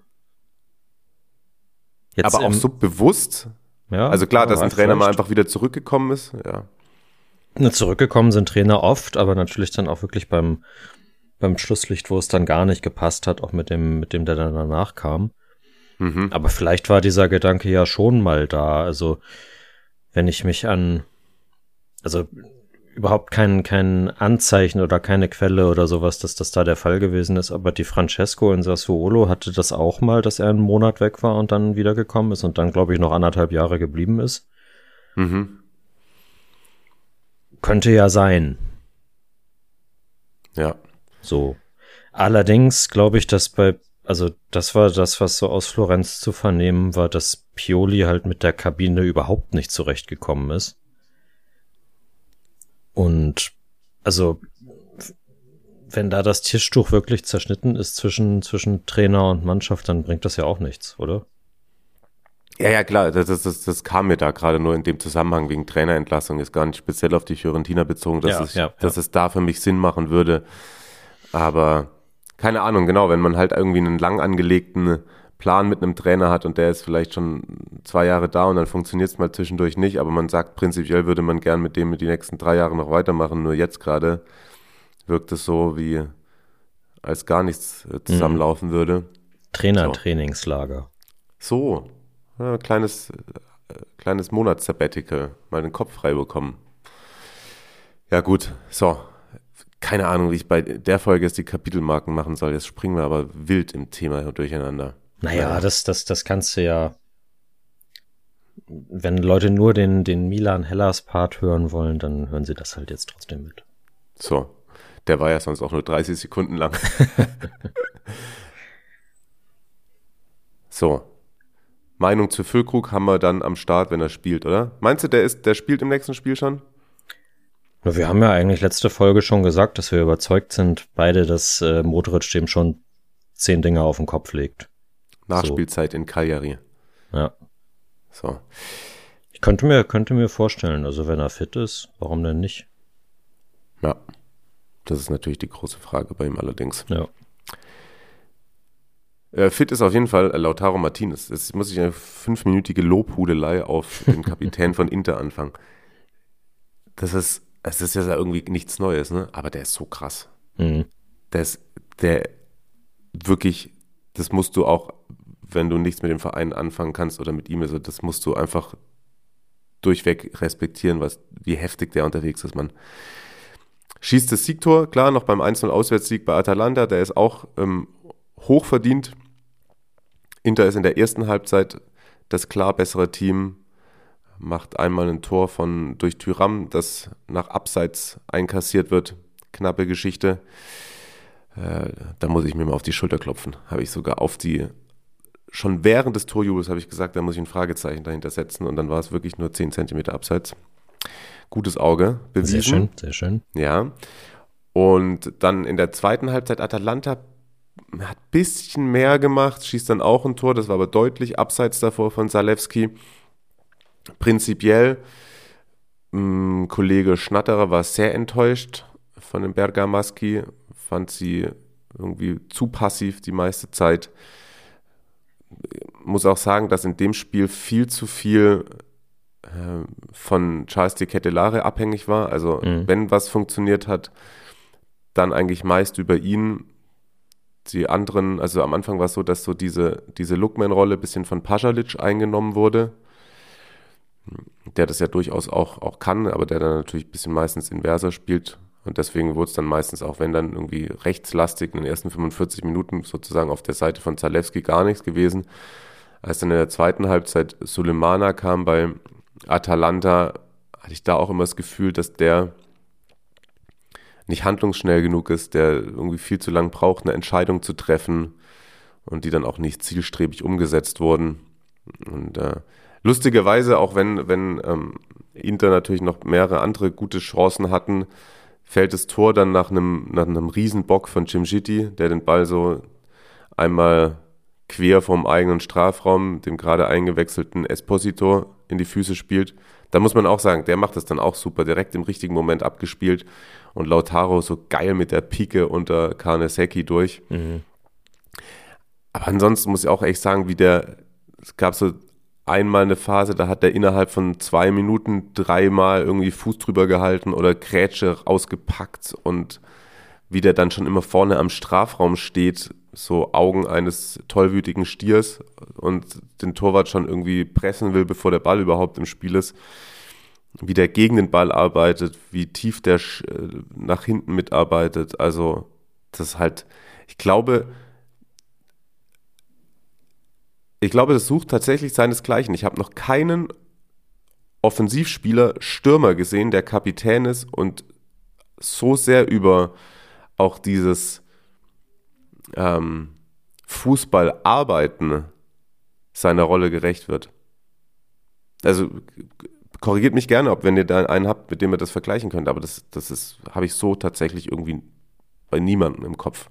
Jetzt aber auch so bewusst. Ja, Also klar, dass ein Trainer mal vielleicht. einfach wieder zurückgekommen ist. Ja. Zurückgekommen sind Trainer oft, aber natürlich dann auch wirklich beim Schlusslicht, wo es dann gar nicht gepasst hat, auch mit dem, der dann danach kam. Mhm. Aber vielleicht war dieser Gedanke ja schon mal da. Also wenn ich mich also überhaupt kein Anzeichen oder keine Quelle oder sowas, dass das da der Fall gewesen ist, aber Di Francesco in Sassuolo hatte das auch mal, dass er einen Monat weg war und dann wiedergekommen ist und dann, glaube ich, noch 1,5 Jahre geblieben ist. Mhm. Könnte ja sein. Ja. So. Allerdings glaube ich, dass das war das, was so aus Florenz zu vernehmen war, dass Pioli halt mit der Kabine überhaupt nicht zurechtgekommen ist. Und also, wenn da das Tischtuch wirklich zerschnitten ist zwischen Trainer und Mannschaft, dann bringt das ja auch nichts, oder? Ja, klar, das kam mir da gerade nur in dem Zusammenhang wegen Trainerentlassung, ist gar nicht speziell auf die Fiorentina bezogen, dass es da für mich Sinn machen würde. Aber keine Ahnung, genau, wenn man halt irgendwie einen lang angelegten Plan mit einem Trainer hat und der ist vielleicht schon 2 Jahre da und dann funktioniert es mal zwischendurch nicht, aber man sagt, prinzipiell würde man gern mit dem die nächsten 3 Jahre noch weitermachen, nur jetzt gerade wirkt es so, wie als gar nichts zusammenlaufen würde. Trainingslager. So, ja, kleines Monats-Sabbatical, mal den Kopf frei bekommen. Ja gut, so, keine Ahnung, wie ich bei der Folge jetzt die Kapitelmarken machen soll, jetzt springen wir aber wild im Thema durcheinander. Naja, das kannst du ja, wenn Leute nur den Milan-Hellas-Part hören wollen, dann hören sie das halt jetzt trotzdem mit. So, der war ja sonst auch nur 30 Sekunden lang. So, Meinung zu Füllkrug haben wir dann am Start, wenn er spielt, oder? Meinst du, der spielt im nächsten Spiel schon? Na, wir haben ja eigentlich letzte Folge schon gesagt, dass wir überzeugt sind, beide, dass Modric dem schon 10 Dinger auf den Kopf legt. Nachspielzeit in Cagliari. Ja. So. Ich könnte mir vorstellen, also wenn er fit ist, warum denn nicht? Ja, das ist natürlich die große Frage bei ihm allerdings. Ja. Fit ist auf jeden Fall Lautaro Martinez. Jetzt muss ich eine 5-minütige Lobhudelei auf den Kapitän von Inter anfangen. Es ist ja irgendwie nichts Neues, ne? Aber der ist so krass. Mhm. Der wirklich, das musst du auch, wenn du nichts mit dem Verein anfangen kannst oder mit ihm, also das musst du einfach durchweg respektieren, wie heftig der unterwegs ist, Mann. Schießt das Siegtor, klar, noch beim 1-0 Auswärtssieg bei Atalanta, der ist auch hochverdient. Inter ist in der ersten Halbzeit das klar bessere Team, macht einmal ein Tor durch Thuram, das nach Abseits einkassiert wird. Knappe Geschichte. Da muss ich mir mal auf die Schulter klopfen. Habe ich sogar schon während des Torjubels habe ich gesagt, da muss ich ein Fragezeichen dahinter setzen und dann war es wirklich nur 10 Zentimeter Abseits. Gutes Auge, bewiesen. Sehr schön, sehr schön. Ja. Und dann in der zweiten Halbzeit Atalanta hat ein bisschen mehr gemacht, schießt dann auch ein Tor, das war aber deutlich abseits davor von Zalewski. Prinzipiell, Kollege Schnatterer war sehr enttäuscht von dem Bergamaschi, fand sie irgendwie zu passiv die meiste Zeit. Muss auch sagen, dass in dem Spiel viel zu viel von Charles de Ketelaere abhängig war. Also wenn was funktioniert hat, dann eigentlich meist über ihn. Die anderen, also am Anfang war es so, dass so diese Lookman-Rolle ein bisschen von Pasalic eingenommen wurde, der das ja durchaus auch kann, aber der dann natürlich ein bisschen meistens inverser spielt und deswegen wurde es dann meistens auch, wenn dann irgendwie rechtslastig in den ersten 45 Minuten sozusagen auf der Seite von Zalewski gar nichts gewesen. Als dann in der zweiten Halbzeit Sulemana kam bei Atalanta, hatte ich da auch immer das Gefühl, dass der nicht handlungsschnell genug ist, der irgendwie viel zu lang braucht, eine Entscheidung zu treffen und die dann auch nicht zielstrebig umgesetzt wurden. Und lustigerweise, auch wenn Inter natürlich noch mehrere andere gute Chancen hatten, fällt das Tor dann nach einem Riesenbock von Cimciti, der den Ball so einmal quer vom eigenen Strafraum, dem gerade eingewechselten Esposito, in die Füße spielt. Da muss man auch sagen, der macht das dann auch super, direkt im richtigen Moment abgespielt und Lautaro so geil mit der Pike unter Carnesecchi durch. Mhm. Aber ansonsten muss ich auch echt sagen, es gab so einmal eine Phase, da hat der innerhalb von 2 Minuten 3-mal irgendwie Fuß drüber gehalten oder Grätsche ausgepackt und wie der dann schon immer vorne am Strafraum steht, so Augen eines tollwütigen Stiers und den Torwart schon irgendwie pressen will, bevor der Ball überhaupt im Spiel ist. Wie der gegen den Ball arbeitet, wie tief der nach hinten mitarbeitet. Also das ist halt, ich glaube, das sucht tatsächlich seinesgleichen. Ich habe noch keinen Offensivspieler, Stürmer gesehen, der Kapitän ist und so sehr über auch dieses Fußballarbeiten seiner Rolle gerecht wird. Also korrigiert mich gerne, wenn ihr da einen habt, mit dem ihr das vergleichen könnt, aber das habe ich so tatsächlich irgendwie bei niemandem im Kopf.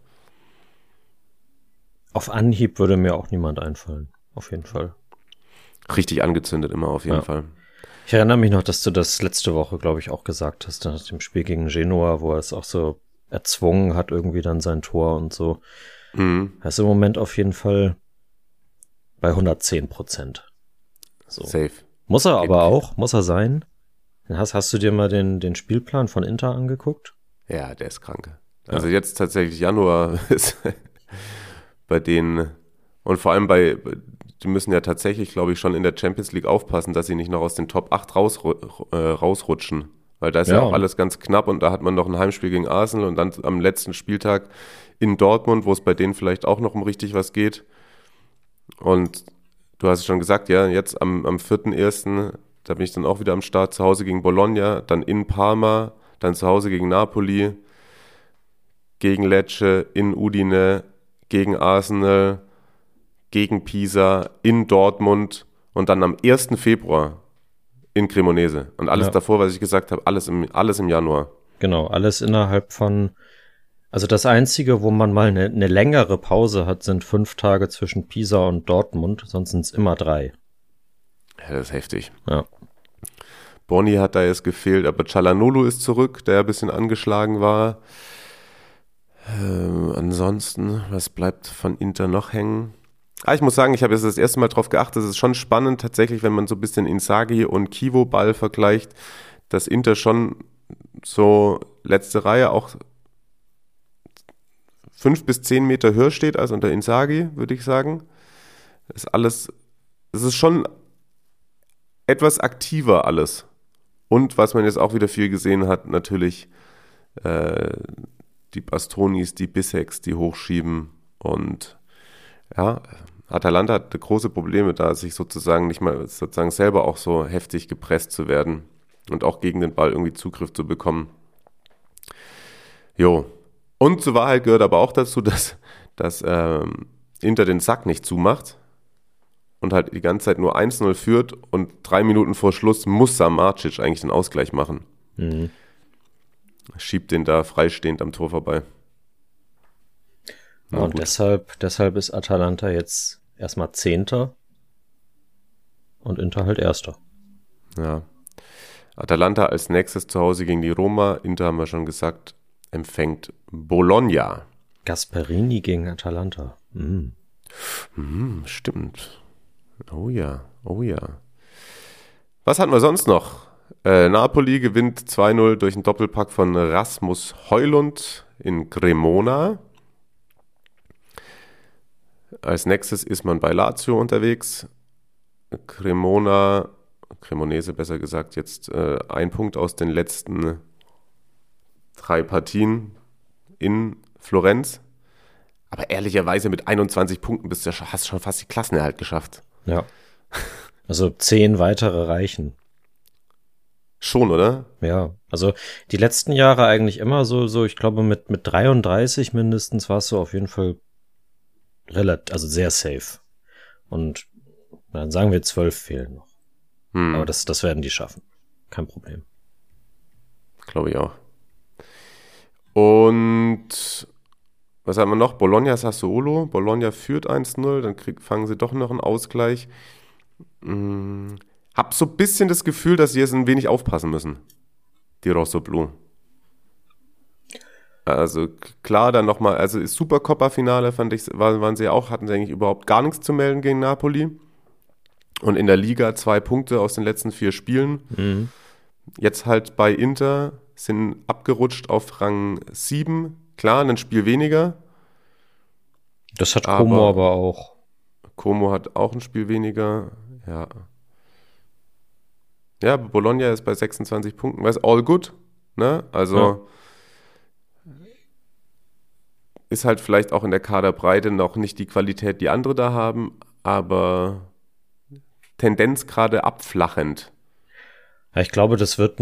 Auf Anhieb würde mir auch niemand einfallen, auf jeden Fall. Richtig angezündet immer auf jeden Fall. Ich erinnere mich noch, dass du das letzte Woche, glaube ich, auch gesagt hast, nach dem Spiel gegen Genoa, wo er es auch so erzwungen hat, irgendwie dann sein Tor und so. Er ist im Moment auf jeden Fall bei 110%. So. Safe. Muss er aber auch, muss er sein. Hast du dir mal den Spielplan von Inter angeguckt? Ja, der ist krank. Also jetzt tatsächlich Januar ist bei denen und vor allem die müssen ja tatsächlich, glaube ich, schon in der Champions League aufpassen, dass sie nicht noch aus den Top 8 rausrutschen. Weil da ist ja auch alles ganz knapp und da hat man noch ein Heimspiel gegen Arsenal und dann am letzten Spieltag in Dortmund, wo es bei denen vielleicht auch noch um richtig was geht. Und du hast es schon gesagt, ja, jetzt am 4.1., da bin ich dann auch wieder am Start, zu Hause gegen Bologna, dann in Parma, dann zu Hause gegen Napoli, gegen Lecce, in Udine, gegen Arsenal, gegen Pisa, in Dortmund und dann am 1. Februar in Cremonese. Und alles davor, was ich gesagt habe, alles im Januar. Genau, alles innerhalb von, also das Einzige, wo man mal eine längere Pause hat, sind 5 Tage zwischen Pisa und Dortmund, sonst sind es immer 3. Ja, das ist heftig. Ja. Boni hat da jetzt gefehlt, aber Çalhanoğlu ist zurück, der ein bisschen angeschlagen war. Ansonsten, was bleibt von Inter noch hängen? Ich muss sagen, ich habe jetzt das erste Mal drauf geachtet, es ist schon spannend tatsächlich, wenn man so ein bisschen Inzaghi und Kivo-Ball vergleicht, dass Inter schon so letzte Reihe auch 5 bis 10 Meter höher steht als unter Inzaghi, würde ich sagen. Das ist alles, es ist schon etwas aktiver alles. Und was man jetzt auch wieder viel gesehen hat, natürlich die Bastonis, die Bisseks, die hochschieben. Und ja, Atalanta hatte große Probleme da, sich sozusagen nicht mal sozusagen selber auch so heftig gepresst zu werden und auch gegen den Ball irgendwie Zugriff zu bekommen. Jo. Und zur Wahrheit gehört aber auch dazu, dass Inter den Sack nicht zumacht und halt die ganze Zeit nur 1-0 führt und 3 Minuten vor Schluss muss Samardzic eigentlich den Ausgleich machen. Mhm. Schiebt den da freistehend am Tor vorbei. Ja, und deshalb ist Atalanta jetzt erstmal 10. und Inter halt 1. Ja. Atalanta als nächstes zu Hause gegen die Roma. Inter haben wir schon gesagt, empfängt Bologna. Gasperini gegen Atalanta. Stimmt. Oh ja. Was hatten wir sonst noch? Napoli gewinnt 2-0 durch einen Doppelpack von Rasmus Højlund in Cremona. Als nächstes ist man bei Lazio unterwegs. Cremonese besser gesagt, jetzt ein Punkt aus den letzten 3 Partien in Florenz. Aber ehrlicherweise mit 21 Punkten hast du schon fast die Klassenerhalt geschafft. Ja. Also 10 weitere reichen. Schon, oder? Ja, also die letzten Jahre eigentlich immer so ich glaube mit 33 mindestens warst du auf jeden Fall also sehr safe. Und dann sagen wir 12 fehlen noch. Aber das werden die schaffen. Kein Problem. Glaube ich auch. Und was haben wir noch? Bologna Sassuolo. Bologna führt 1-0, dann fangen sie doch noch einen Ausgleich. Hab so ein bisschen das Gefühl, dass sie jetzt ein wenig aufpassen müssen. Die Rossoblu. Also klar, dann nochmal, also das Supercoppa-Finale fand ich, hatten sie eigentlich überhaupt gar nichts zu melden gegen Napoli. Und in der Liga 2 Punkte aus den letzten 4 Spielen. Jetzt halt bei Inter sind abgerutscht auf Rang 7. Klar, ein Spiel weniger. Das hat Como aber auch. Como hat auch ein Spiel weniger, ja. Ja, Bologna ist bei 26 Punkten, weil es all good, ne? Also ist halt vielleicht auch in der Kaderbreite noch nicht die Qualität, die andere da haben, aber Tendenz gerade abflachend. Ja, ich glaube, das wird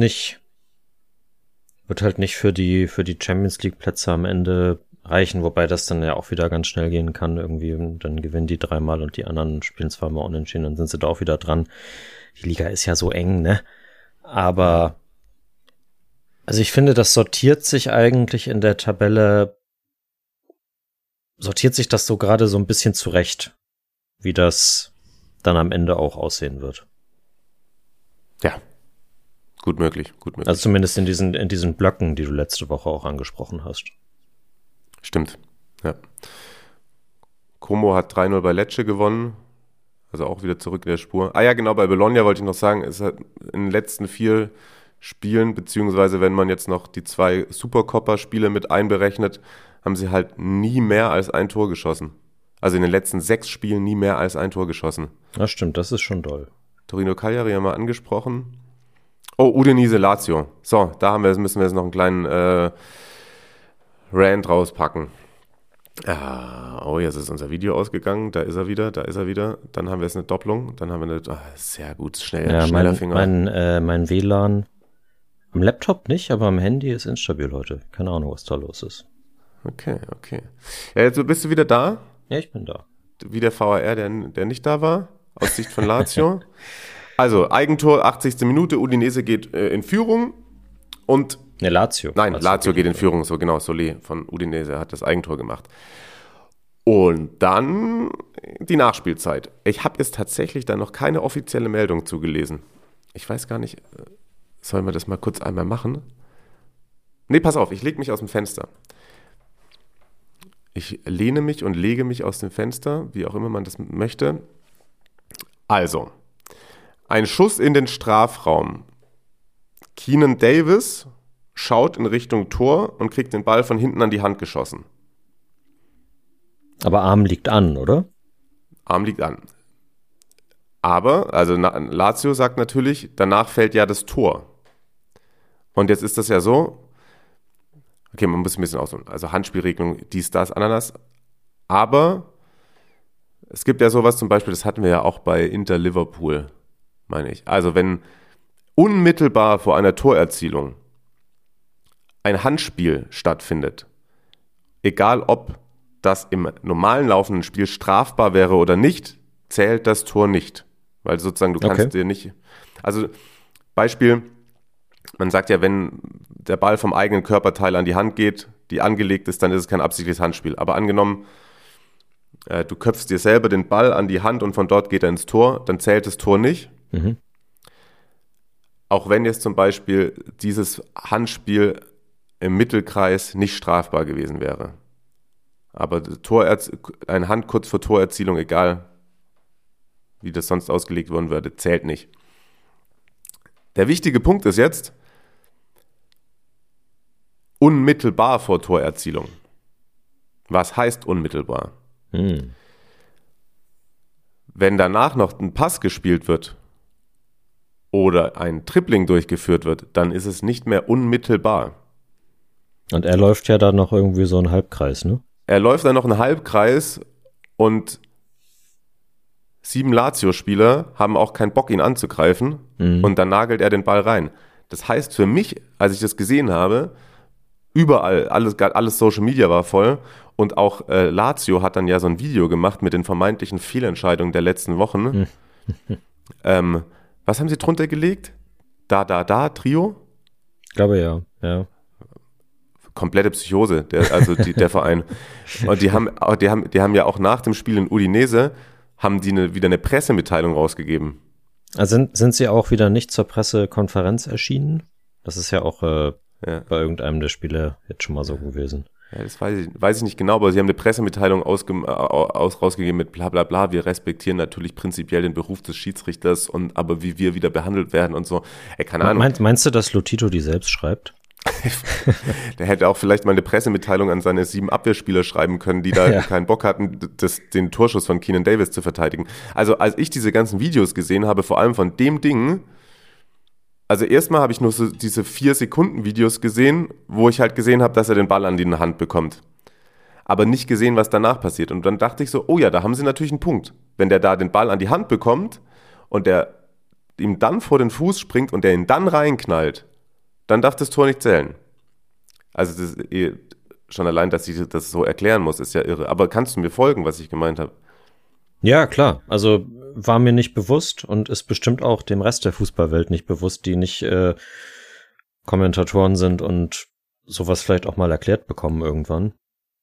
halt nicht für die Champions League Plätze am Ende reichen, wobei das dann ja auch wieder ganz schnell gehen kann irgendwie. Dann gewinnen die 3-mal und die anderen spielen 2-mal unentschieden, dann sind sie da auch wieder dran. Die Liga ist ja so eng, ne? Aber also ich finde, das sortiert sich eigentlich in der Tabelle, sortiert sich das so gerade so ein bisschen zurecht, wie das dann am Ende auch aussehen wird. Ja, gut möglich. Also zumindest in diesen Blöcken, die du letzte Woche auch angesprochen hast. Stimmt, ja. Como hat 3-0 bei Lecce gewonnen, also auch wieder zurück in der Spur. Ja genau, bei Bologna wollte ich noch sagen, es hat in den letzten 4 Spielen, beziehungsweise wenn man jetzt noch die 2 Supercoppa-Spiele mit einberechnet, haben sie halt nie mehr als ein Tor geschossen. Also in den letzten 6 Spielen nie mehr als ein Tor geschossen. Das stimmt, das ist schon doll. Torino Cagliari haben wir angesprochen. Oh, Udinese Lazio. So, müssen wir jetzt noch einen kleinen Rant rauspacken. Jetzt ist unser Video ausgegangen. Da ist er wieder. Dann haben wir jetzt eine Doppelung. Dann haben wir sehr gut, schneller Finger. Mein WLAN am Laptop nicht, aber am Handy ist instabil heute. Keine Ahnung, was da los ist. Okay. Ja, jetzt bist du wieder da? Ja, ich bin da. Wie der VAR, der nicht da war, aus Sicht von Lazio. Also, Eigentor, 80. Minute, Udinese geht in Führung und... Ne, Lazio. Nein, Lazio geht in Führung, so genau, Solé von Udinese hat das Eigentor gemacht. Und dann die Nachspielzeit. Ich habe jetzt tatsächlich da noch keine offizielle Meldung zugelesen. Ich weiß gar nicht, sollen wir das mal kurz einmal machen? Nee, pass auf, ich lege mich aus dem Fenster. Ich lehne mich und lege mich aus dem Fenster, wie auch immer man das möchte. Also, ein Schuss in den Strafraum. Keenan Davis schaut in Richtung Tor und kriegt den Ball von hinten an die Hand geschossen. Aber Arm liegt an, oder? Arm liegt an. Aber, also Lazio sagt natürlich, danach fällt ja das Tor. Und jetzt ist das ja so, okay, man muss ein bisschen ausholen. Also Handspielregelung, dies, das, Ananas. Aber es gibt ja sowas zum Beispiel, das hatten wir ja auch bei Inter Liverpool, meine ich. Also wenn unmittelbar vor einer Torerzielung ein Handspiel stattfindet, egal ob das im normalen laufenden Spiel strafbar wäre oder nicht, zählt das Tor nicht. Weil sozusagen du kannst dir nicht... Also Beispiel, man sagt ja, wenn der Ball vom eigenen Körperteil an die Hand geht, die angelegt ist, dann ist es kein absichtliches Handspiel. Aber angenommen, du köpfst dir selber den Ball an die Hand und von dort geht er ins Tor, dann zählt das Tor nicht. Mhm. Auch wenn jetzt zum Beispiel dieses Handspiel im Mittelkreis nicht strafbar gewesen wäre. Aber eine Hand kurz vor Torerzielung, egal wie das sonst ausgelegt worden würde, zählt nicht. Der wichtige Punkt ist jetzt, unmittelbar vor Torerzielung. Was heißt unmittelbar? Wenn danach noch ein Pass gespielt wird oder ein Dribbling durchgeführt wird, dann ist es nicht mehr unmittelbar. Und er läuft ja da noch irgendwie so einen Halbkreis, ne? Er läuft dann noch einen Halbkreis und 7 Lazio-Spieler haben auch keinen Bock, ihn anzugreifen und dann nagelt er den Ball rein. Das heißt für mich, als ich das gesehen habe, überall, alles Social Media war voll und auch Lazio hat dann ja so ein Video gemacht mit den vermeintlichen Fehlentscheidungen der letzten Wochen. Was haben sie drunter gelegt? Trio? Ich glaube ja. Komplette Psychose, der Verein. Und die haben ja auch nach dem Spiel in Udinese haben die wieder eine Pressemitteilung rausgegeben. Also sind sie auch wieder nicht zur Pressekonferenz erschienen? Das ist ja auch bei irgendeinem der Spiele jetzt schon mal so gewesen. Ja, das weiß ich nicht genau, aber sie haben eine Pressemitteilung rausgegeben mit bla bla bla. Wir respektieren natürlich prinzipiell den Beruf des Schiedsrichters, aber wie wir wieder behandelt werden und so. Keine Ahnung. Meinst du, dass Lotito die selbst schreibt? Der hätte auch vielleicht mal eine Pressemitteilung an seine 7 Abwehrspieler schreiben können, die da keinen Bock hatten, den Torschuss von Keenan Davis zu verteidigen. Also als ich diese ganzen Videos gesehen habe, vor allem von dem Ding, also erstmal habe ich nur so diese 4-Sekunden-Videos gesehen, wo ich halt gesehen habe, dass er den Ball an die Hand bekommt. Aber nicht gesehen, was danach passiert. Und dann dachte ich so, oh ja, da haben sie natürlich einen Punkt. Wenn der da den Ball an die Hand bekommt und der ihm dann vor den Fuß springt und der ihn dann reinknallt, dann darf das Tor nicht zählen. Also das schon allein, dass ich das so erklären muss, ist ja irre. Aber kannst du mir folgen, was ich gemeint habe? Ja, klar. Also war mir nicht bewusst und ist bestimmt auch dem Rest der Fußballwelt nicht bewusst, die nicht Kommentatoren sind und sowas vielleicht auch mal erklärt bekommen irgendwann.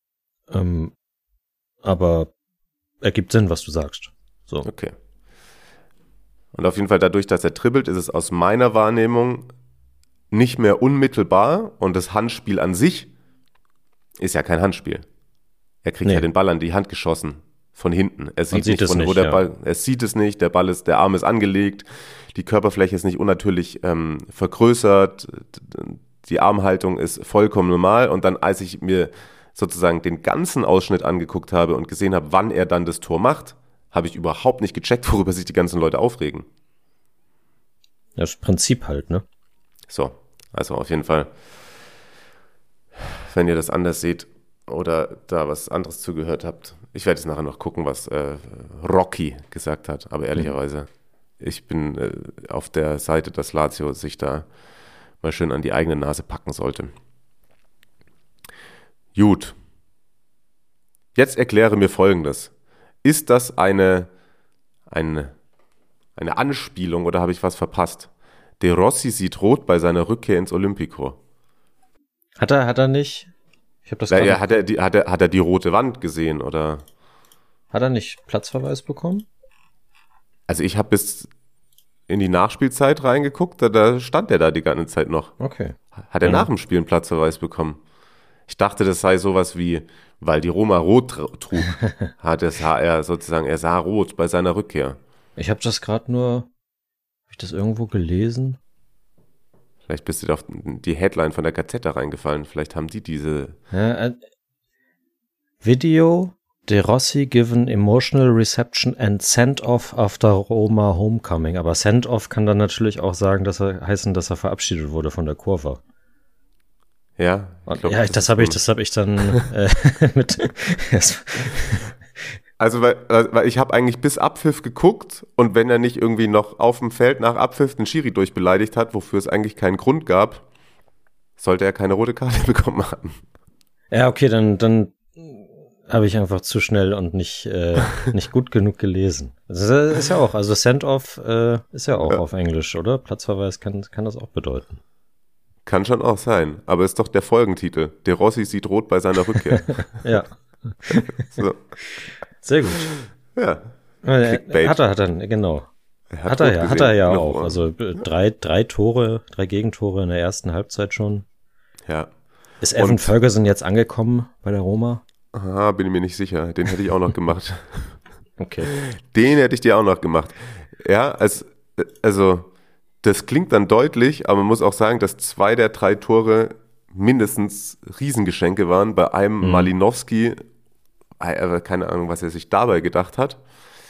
Aber ergibt Sinn, was du sagst. So. Okay. Und auf jeden Fall dadurch, dass er dribbelt, ist es aus meiner Wahrnehmung nicht mehr unmittelbar und das Handspiel an sich ist ja kein Handspiel. Er kriegt ja den Ball an die Hand geschossen von hinten. Er sieht nicht, von wo der Ball. Er sieht es nicht. Der Arm ist angelegt. Die Körperfläche ist nicht unnatürlich vergrößert. Die Armhaltung ist vollkommen normal. Und dann, als ich mir sozusagen den ganzen Ausschnitt angeguckt habe und gesehen habe, wann er dann das Tor macht, habe ich überhaupt nicht gecheckt, worüber sich die ganzen Leute aufregen. Das Prinzip halt, ne? So, also auf jeden Fall, wenn ihr das anders seht oder da was anderes zugehört habt, ich werde jetzt nachher noch gucken, was Rocky gesagt hat, aber ehrlicherweise, ich bin auf der Seite, dass Lazio sich da mal schön an die eigene Nase packen sollte. Gut, jetzt erkläre mir Folgendes. Ist das eine Anspielung oder habe ich was verpasst? De Rossi sieht rot bei seiner Rückkehr ins Olympico. Hat er nicht? Ich habe das hat er die rote Wand gesehen oder? Hat er nicht Platzverweis bekommen? Also ich habe bis in die Nachspielzeit reingeguckt, da stand er da die ganze Zeit noch. Okay. Hat er nach dem Spiel einen Platzverweis bekommen? Ich dachte, das sei sowas wie, weil die Roma rot trug, er sah rot bei seiner Rückkehr. Ich habe das gerade habe ich das irgendwo gelesen? Vielleicht bist du auf die Headline von der Gazzetta reingefallen. Vielleicht haben die diese... Video, De Rossi given emotional reception and sent off after Roma homecoming. Aber sent off kann dann natürlich auch sagen, dass er verabschiedet wurde von der Kurve. Ja, ich glaub, das habe ich dann mit... Also, weil ich habe eigentlich bis Abpfiff geguckt und wenn er nicht irgendwie noch auf dem Feld nach Abpfiff den Schiri durchbeleidigt hat, wofür es eigentlich keinen Grund gab, sollte er keine rote Karte bekommen haben. Ja, okay, dann habe ich einfach zu schnell und nicht gut genug gelesen. Das ist ja auch, also Send-Off ist ja auch auf Englisch, oder? Platzverweis kann das auch bedeuten. Kann schon auch sein, aber ist doch der Folgentitel. De Rossi sieht rot bei seiner Rückkehr. Ja. So. Sehr gut. Ja. Hat er dann, genau. Hat er ja auch. Mal. Also drei Gegentore in der ersten Halbzeit schon. Ja. Ist Evan Ferguson jetzt angekommen bei der Roma? Aha, bin ich mir nicht sicher. Den hätte ich auch noch gemacht. Okay. Den hätte ich dir auch noch gemacht. Ja, also das klingt dann deutlich, aber man muss auch sagen, dass 2 der 3 Tore mindestens Riesengeschenke waren. Bei einem Malinowski, keine Ahnung, was er sich dabei gedacht hat.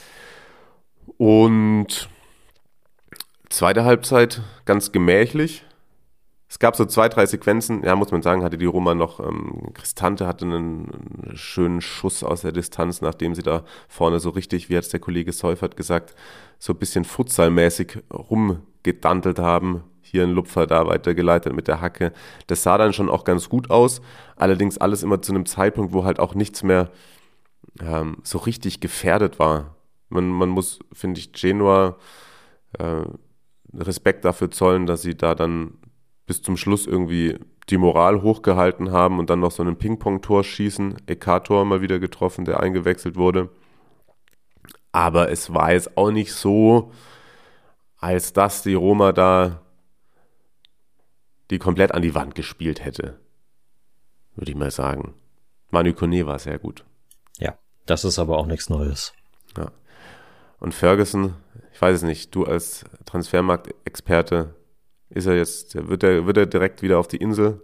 Und zweite Halbzeit ganz gemächlich. Es gab so 2, 3 Sequenzen, ja, muss man sagen, hatte die Roma noch, Cristante hatte einen schönen Schuss aus der Distanz, nachdem sie da vorne so richtig, wie hat es der Kollege Seufert gesagt, so ein bisschen futsalmäßig rumgedantelt haben. Hier ein Lupfer, da weitergeleitet mit der Hacke. Das sah dann schon auch ganz gut aus. Allerdings alles immer zu einem Zeitpunkt, wo halt auch nichts mehr so richtig gefährdet war. Man muss, finde ich, Genua Respekt dafür zollen, dass sie da dann bis zum Schluss irgendwie die Moral hochgehalten haben und dann noch so ein Ping-Pong-Tor schießen. Ekator mal wieder getroffen, der eingewechselt wurde. Aber es war jetzt auch nicht so, als dass die Roma da die komplett an die Wand gespielt hätte. Würde ich mal sagen. Manu Kone war sehr gut. Ja, das ist aber auch nichts Neues. Ja. Und Ferguson, ich weiß es nicht, du als Transfermarktexperte, wird er direkt wieder auf die Insel?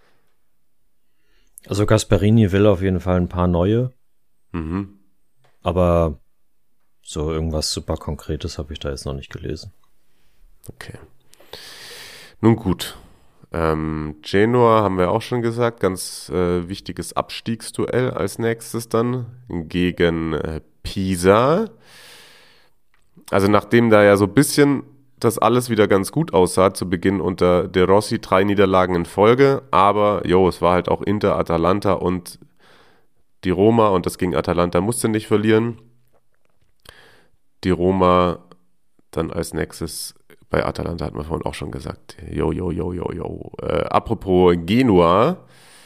Also Gasperini will auf jeden Fall ein paar neue. Mhm. Aber so irgendwas super Konkretes habe ich da jetzt noch nicht gelesen. Okay. Nun gut. Genua haben wir auch schon gesagt, ganz wichtiges Abstiegsduell als nächstes dann gegen Pisa. Also nachdem da ja so ein bisschen das alles wieder ganz gut aussah zu Beginn unter De Rossi, 3 Niederlagen in Folge, aber es war halt auch Inter, Atalanta und die Roma und das gegen Atalanta musste nicht verlieren. Die Roma dann als nächstes bei Atalanta, hat man vorhin auch schon gesagt. Apropos Genua,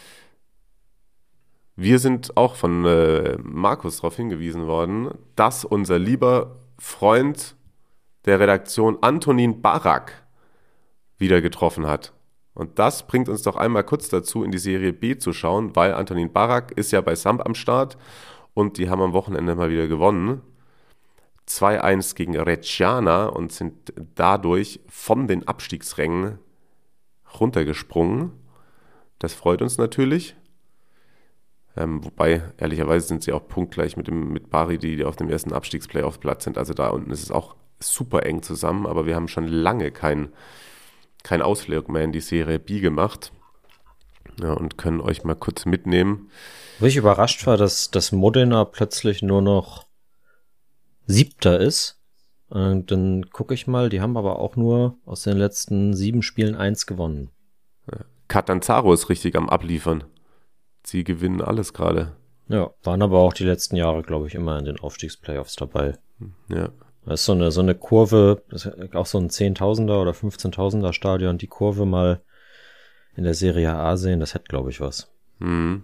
wir sind auch von Markus darauf hingewiesen worden, dass unser lieber Freund der Redaktion Antonin Barak wieder getroffen hat. Und das bringt uns doch einmal kurz dazu, in die Serie B zu schauen, weil Antonin Barak ist ja bei Samp am Start und die haben am Wochenende mal wieder gewonnen. 2-1 gegen Reggiana und sind dadurch von den Abstiegsrängen runtergesprungen. Das freut uns natürlich. Wobei, ehrlicherweise sind sie auch punktgleich mit Bari, die auf dem ersten Abstiegsplayoff-Platz sind. Also da unten ist es auch super eng zusammen, aber wir haben schon lange kein Ausflug mehr in die Serie B gemacht. Ja, und können euch mal kurz mitnehmen. Wo ich überrascht war, dass Modena plötzlich nur noch 7. ist. Dann gucke ich mal, die haben aber auch nur aus den letzten 7 Spielen 1 gewonnen. Catanzaro ist richtig am Abliefern. Sie gewinnen alles gerade. Ja, waren aber auch die letzten Jahre, glaube ich, immer in den Aufstiegsplayoffs dabei. Ja. Das ist so eine Kurve, das ist auch so ein 10.000er oder 15.000er Stadion, die Kurve mal in der Serie A sehen, das hätte, glaube ich, was. Mhm.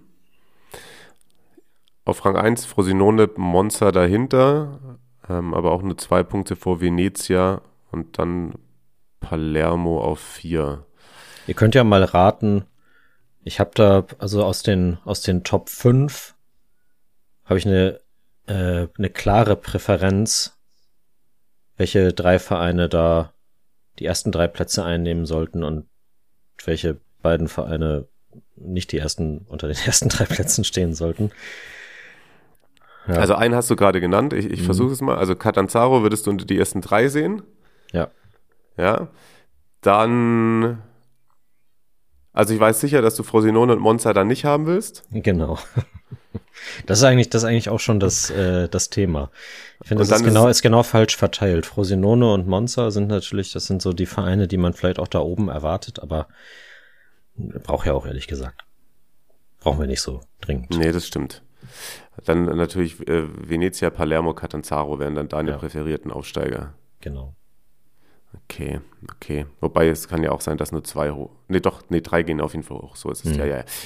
Auf Rang 1 Frosinone, Monza dahinter, aber auch nur 2 Punkte vor Venezia und dann Palermo auf 4. Ihr könnt ja mal raten, Ich habe da, also aus den Top 5 habe ich eine klare Präferenz, welche 3 Vereine da die ersten 3 Plätze einnehmen sollten und welche beiden Vereine nicht unter den ersten 3 Plätzen stehen sollten. Ja. Also einen hast du gerade genannt, ich versuche es mal. Also Catanzaro würdest du unter die ersten 3 sehen. Ja. Ja. Dann, also ich weiß sicher, dass du Frosinone und Monza dann nicht haben willst. Genau. Das ist eigentlich auch schon das Thema. Ich finde, das ist genau falsch verteilt. Frosinone und Monza das sind so die Vereine, die man vielleicht auch da oben erwartet, aber braucht ja auch ehrlich gesagt. Brauchen wir nicht so dringend. Nee, das stimmt. Dann natürlich Venezia, Palermo, Catanzaro wären dann deine präferierten Aufsteiger. Genau. Okay. Wobei es kann ja auch sein, dass nur 2 3 gehen auf jeden Fall hoch. So ist es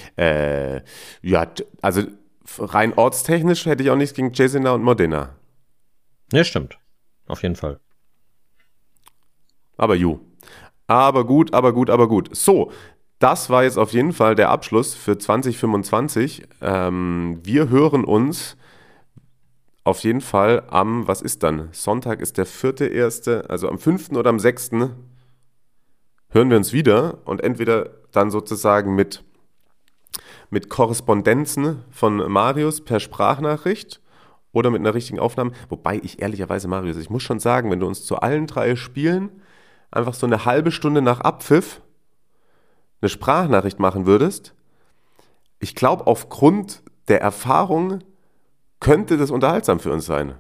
also rein ortstechnisch hätte ich auch nichts gegen Cesena und Modena. Ja, stimmt. Auf jeden Fall. Aber gut. So, das war jetzt auf jeden Fall der Abschluss für 2025. Wir hören uns auf jeden Fall was ist dann? Sonntag ist der 4.1., also am 5. oder am 6. hören wir uns wieder und entweder dann sozusagen mit Korrespondenzen von Marius per Sprachnachricht oder mit einer richtigen Aufnahme. Wobei ich ehrlicherweise, Marius, ich muss schon sagen, wenn du uns zu allen 3 Spielen einfach so eine halbe Stunde nach Abpfiff eine Sprachnachricht machen würdest, ich glaube, aufgrund der Erfahrung könnte das unterhaltsam für uns sein.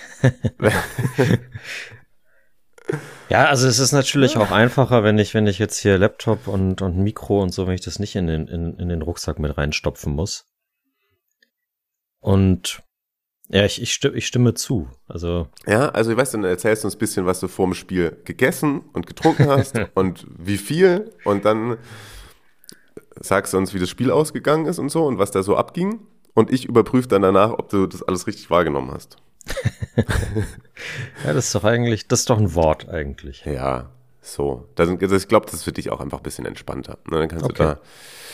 Ja, also es ist natürlich auch einfacher, wenn ich jetzt hier Laptop und Mikro und so, wenn ich das nicht in den Rucksack mit reinstopfen muss. Und ja, ich stimme zu. Also ich weiß, dann erzählst du uns ein bisschen, was du vor dem Spiel gegessen und getrunken hast und wie viel und dann sagst du uns, wie das Spiel ausgegangen ist und so und was da so abging. Und ich überprüfe dann danach, ob du das alles richtig wahrgenommen hast. Ja, das ist doch ein Wort eigentlich. Ja, so. Ich glaube, das ist für dich auch einfach ein bisschen entspannter. Dann kannst du da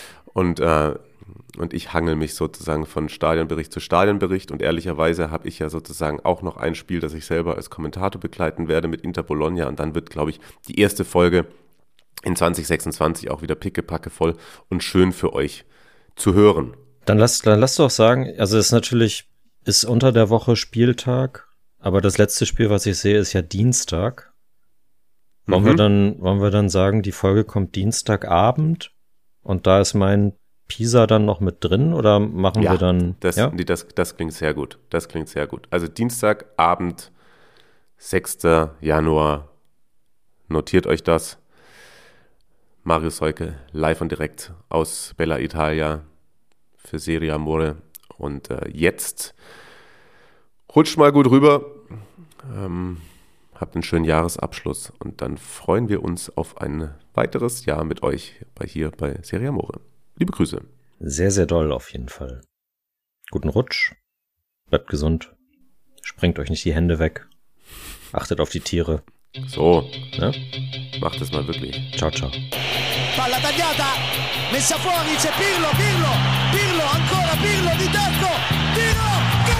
und ich hangel mich sozusagen von Stadionbericht zu Stadionbericht und ehrlicherweise habe ich ja sozusagen auch noch ein Spiel, das ich selber als Kommentator begleiten werde mit Inter Bologna und dann wird, glaube ich, die erste Folge in 2026 auch wieder pickepacke voll und schön für euch zu hören. Dann lass doch sagen, also es ist unter der Woche Spieltag, aber das letzte Spiel, was ich sehe, ist ja Dienstag. Wollen wir dann sagen, die Folge kommt Dienstagabend und da ist mein Pisa dann noch mit drin oder machen wir dann? Das klingt sehr gut. Also Dienstagabend, 6. Januar, notiert euch das. Mario Seuke, live und direkt aus Bella Italia für Serie Amore. Und jetzt rutscht mal gut rüber, habt einen schönen Jahresabschluss und dann freuen wir uns auf ein weiteres Jahr mit euch hier bei Serie Amore. Liebe Grüße. Sehr, sehr doll auf jeden Fall. Guten Rutsch, bleibt gesund, sprengt euch nicht die Hände weg, achtet auf die Tiere. So, ja? Macht es mal wirklich. Ciao, ciao. Palla tagliata, messa fuori, c'è Pirlo, ancora Pirlo di tacco, tiro!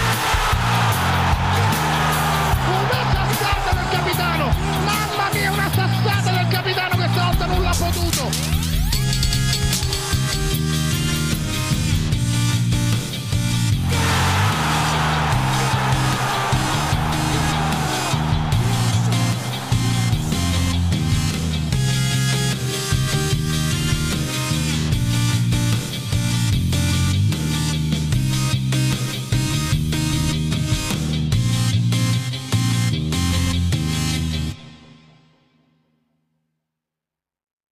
Una sassata del capitano, mamma mia, una sassata del capitano che stavolta non l'ha potuto.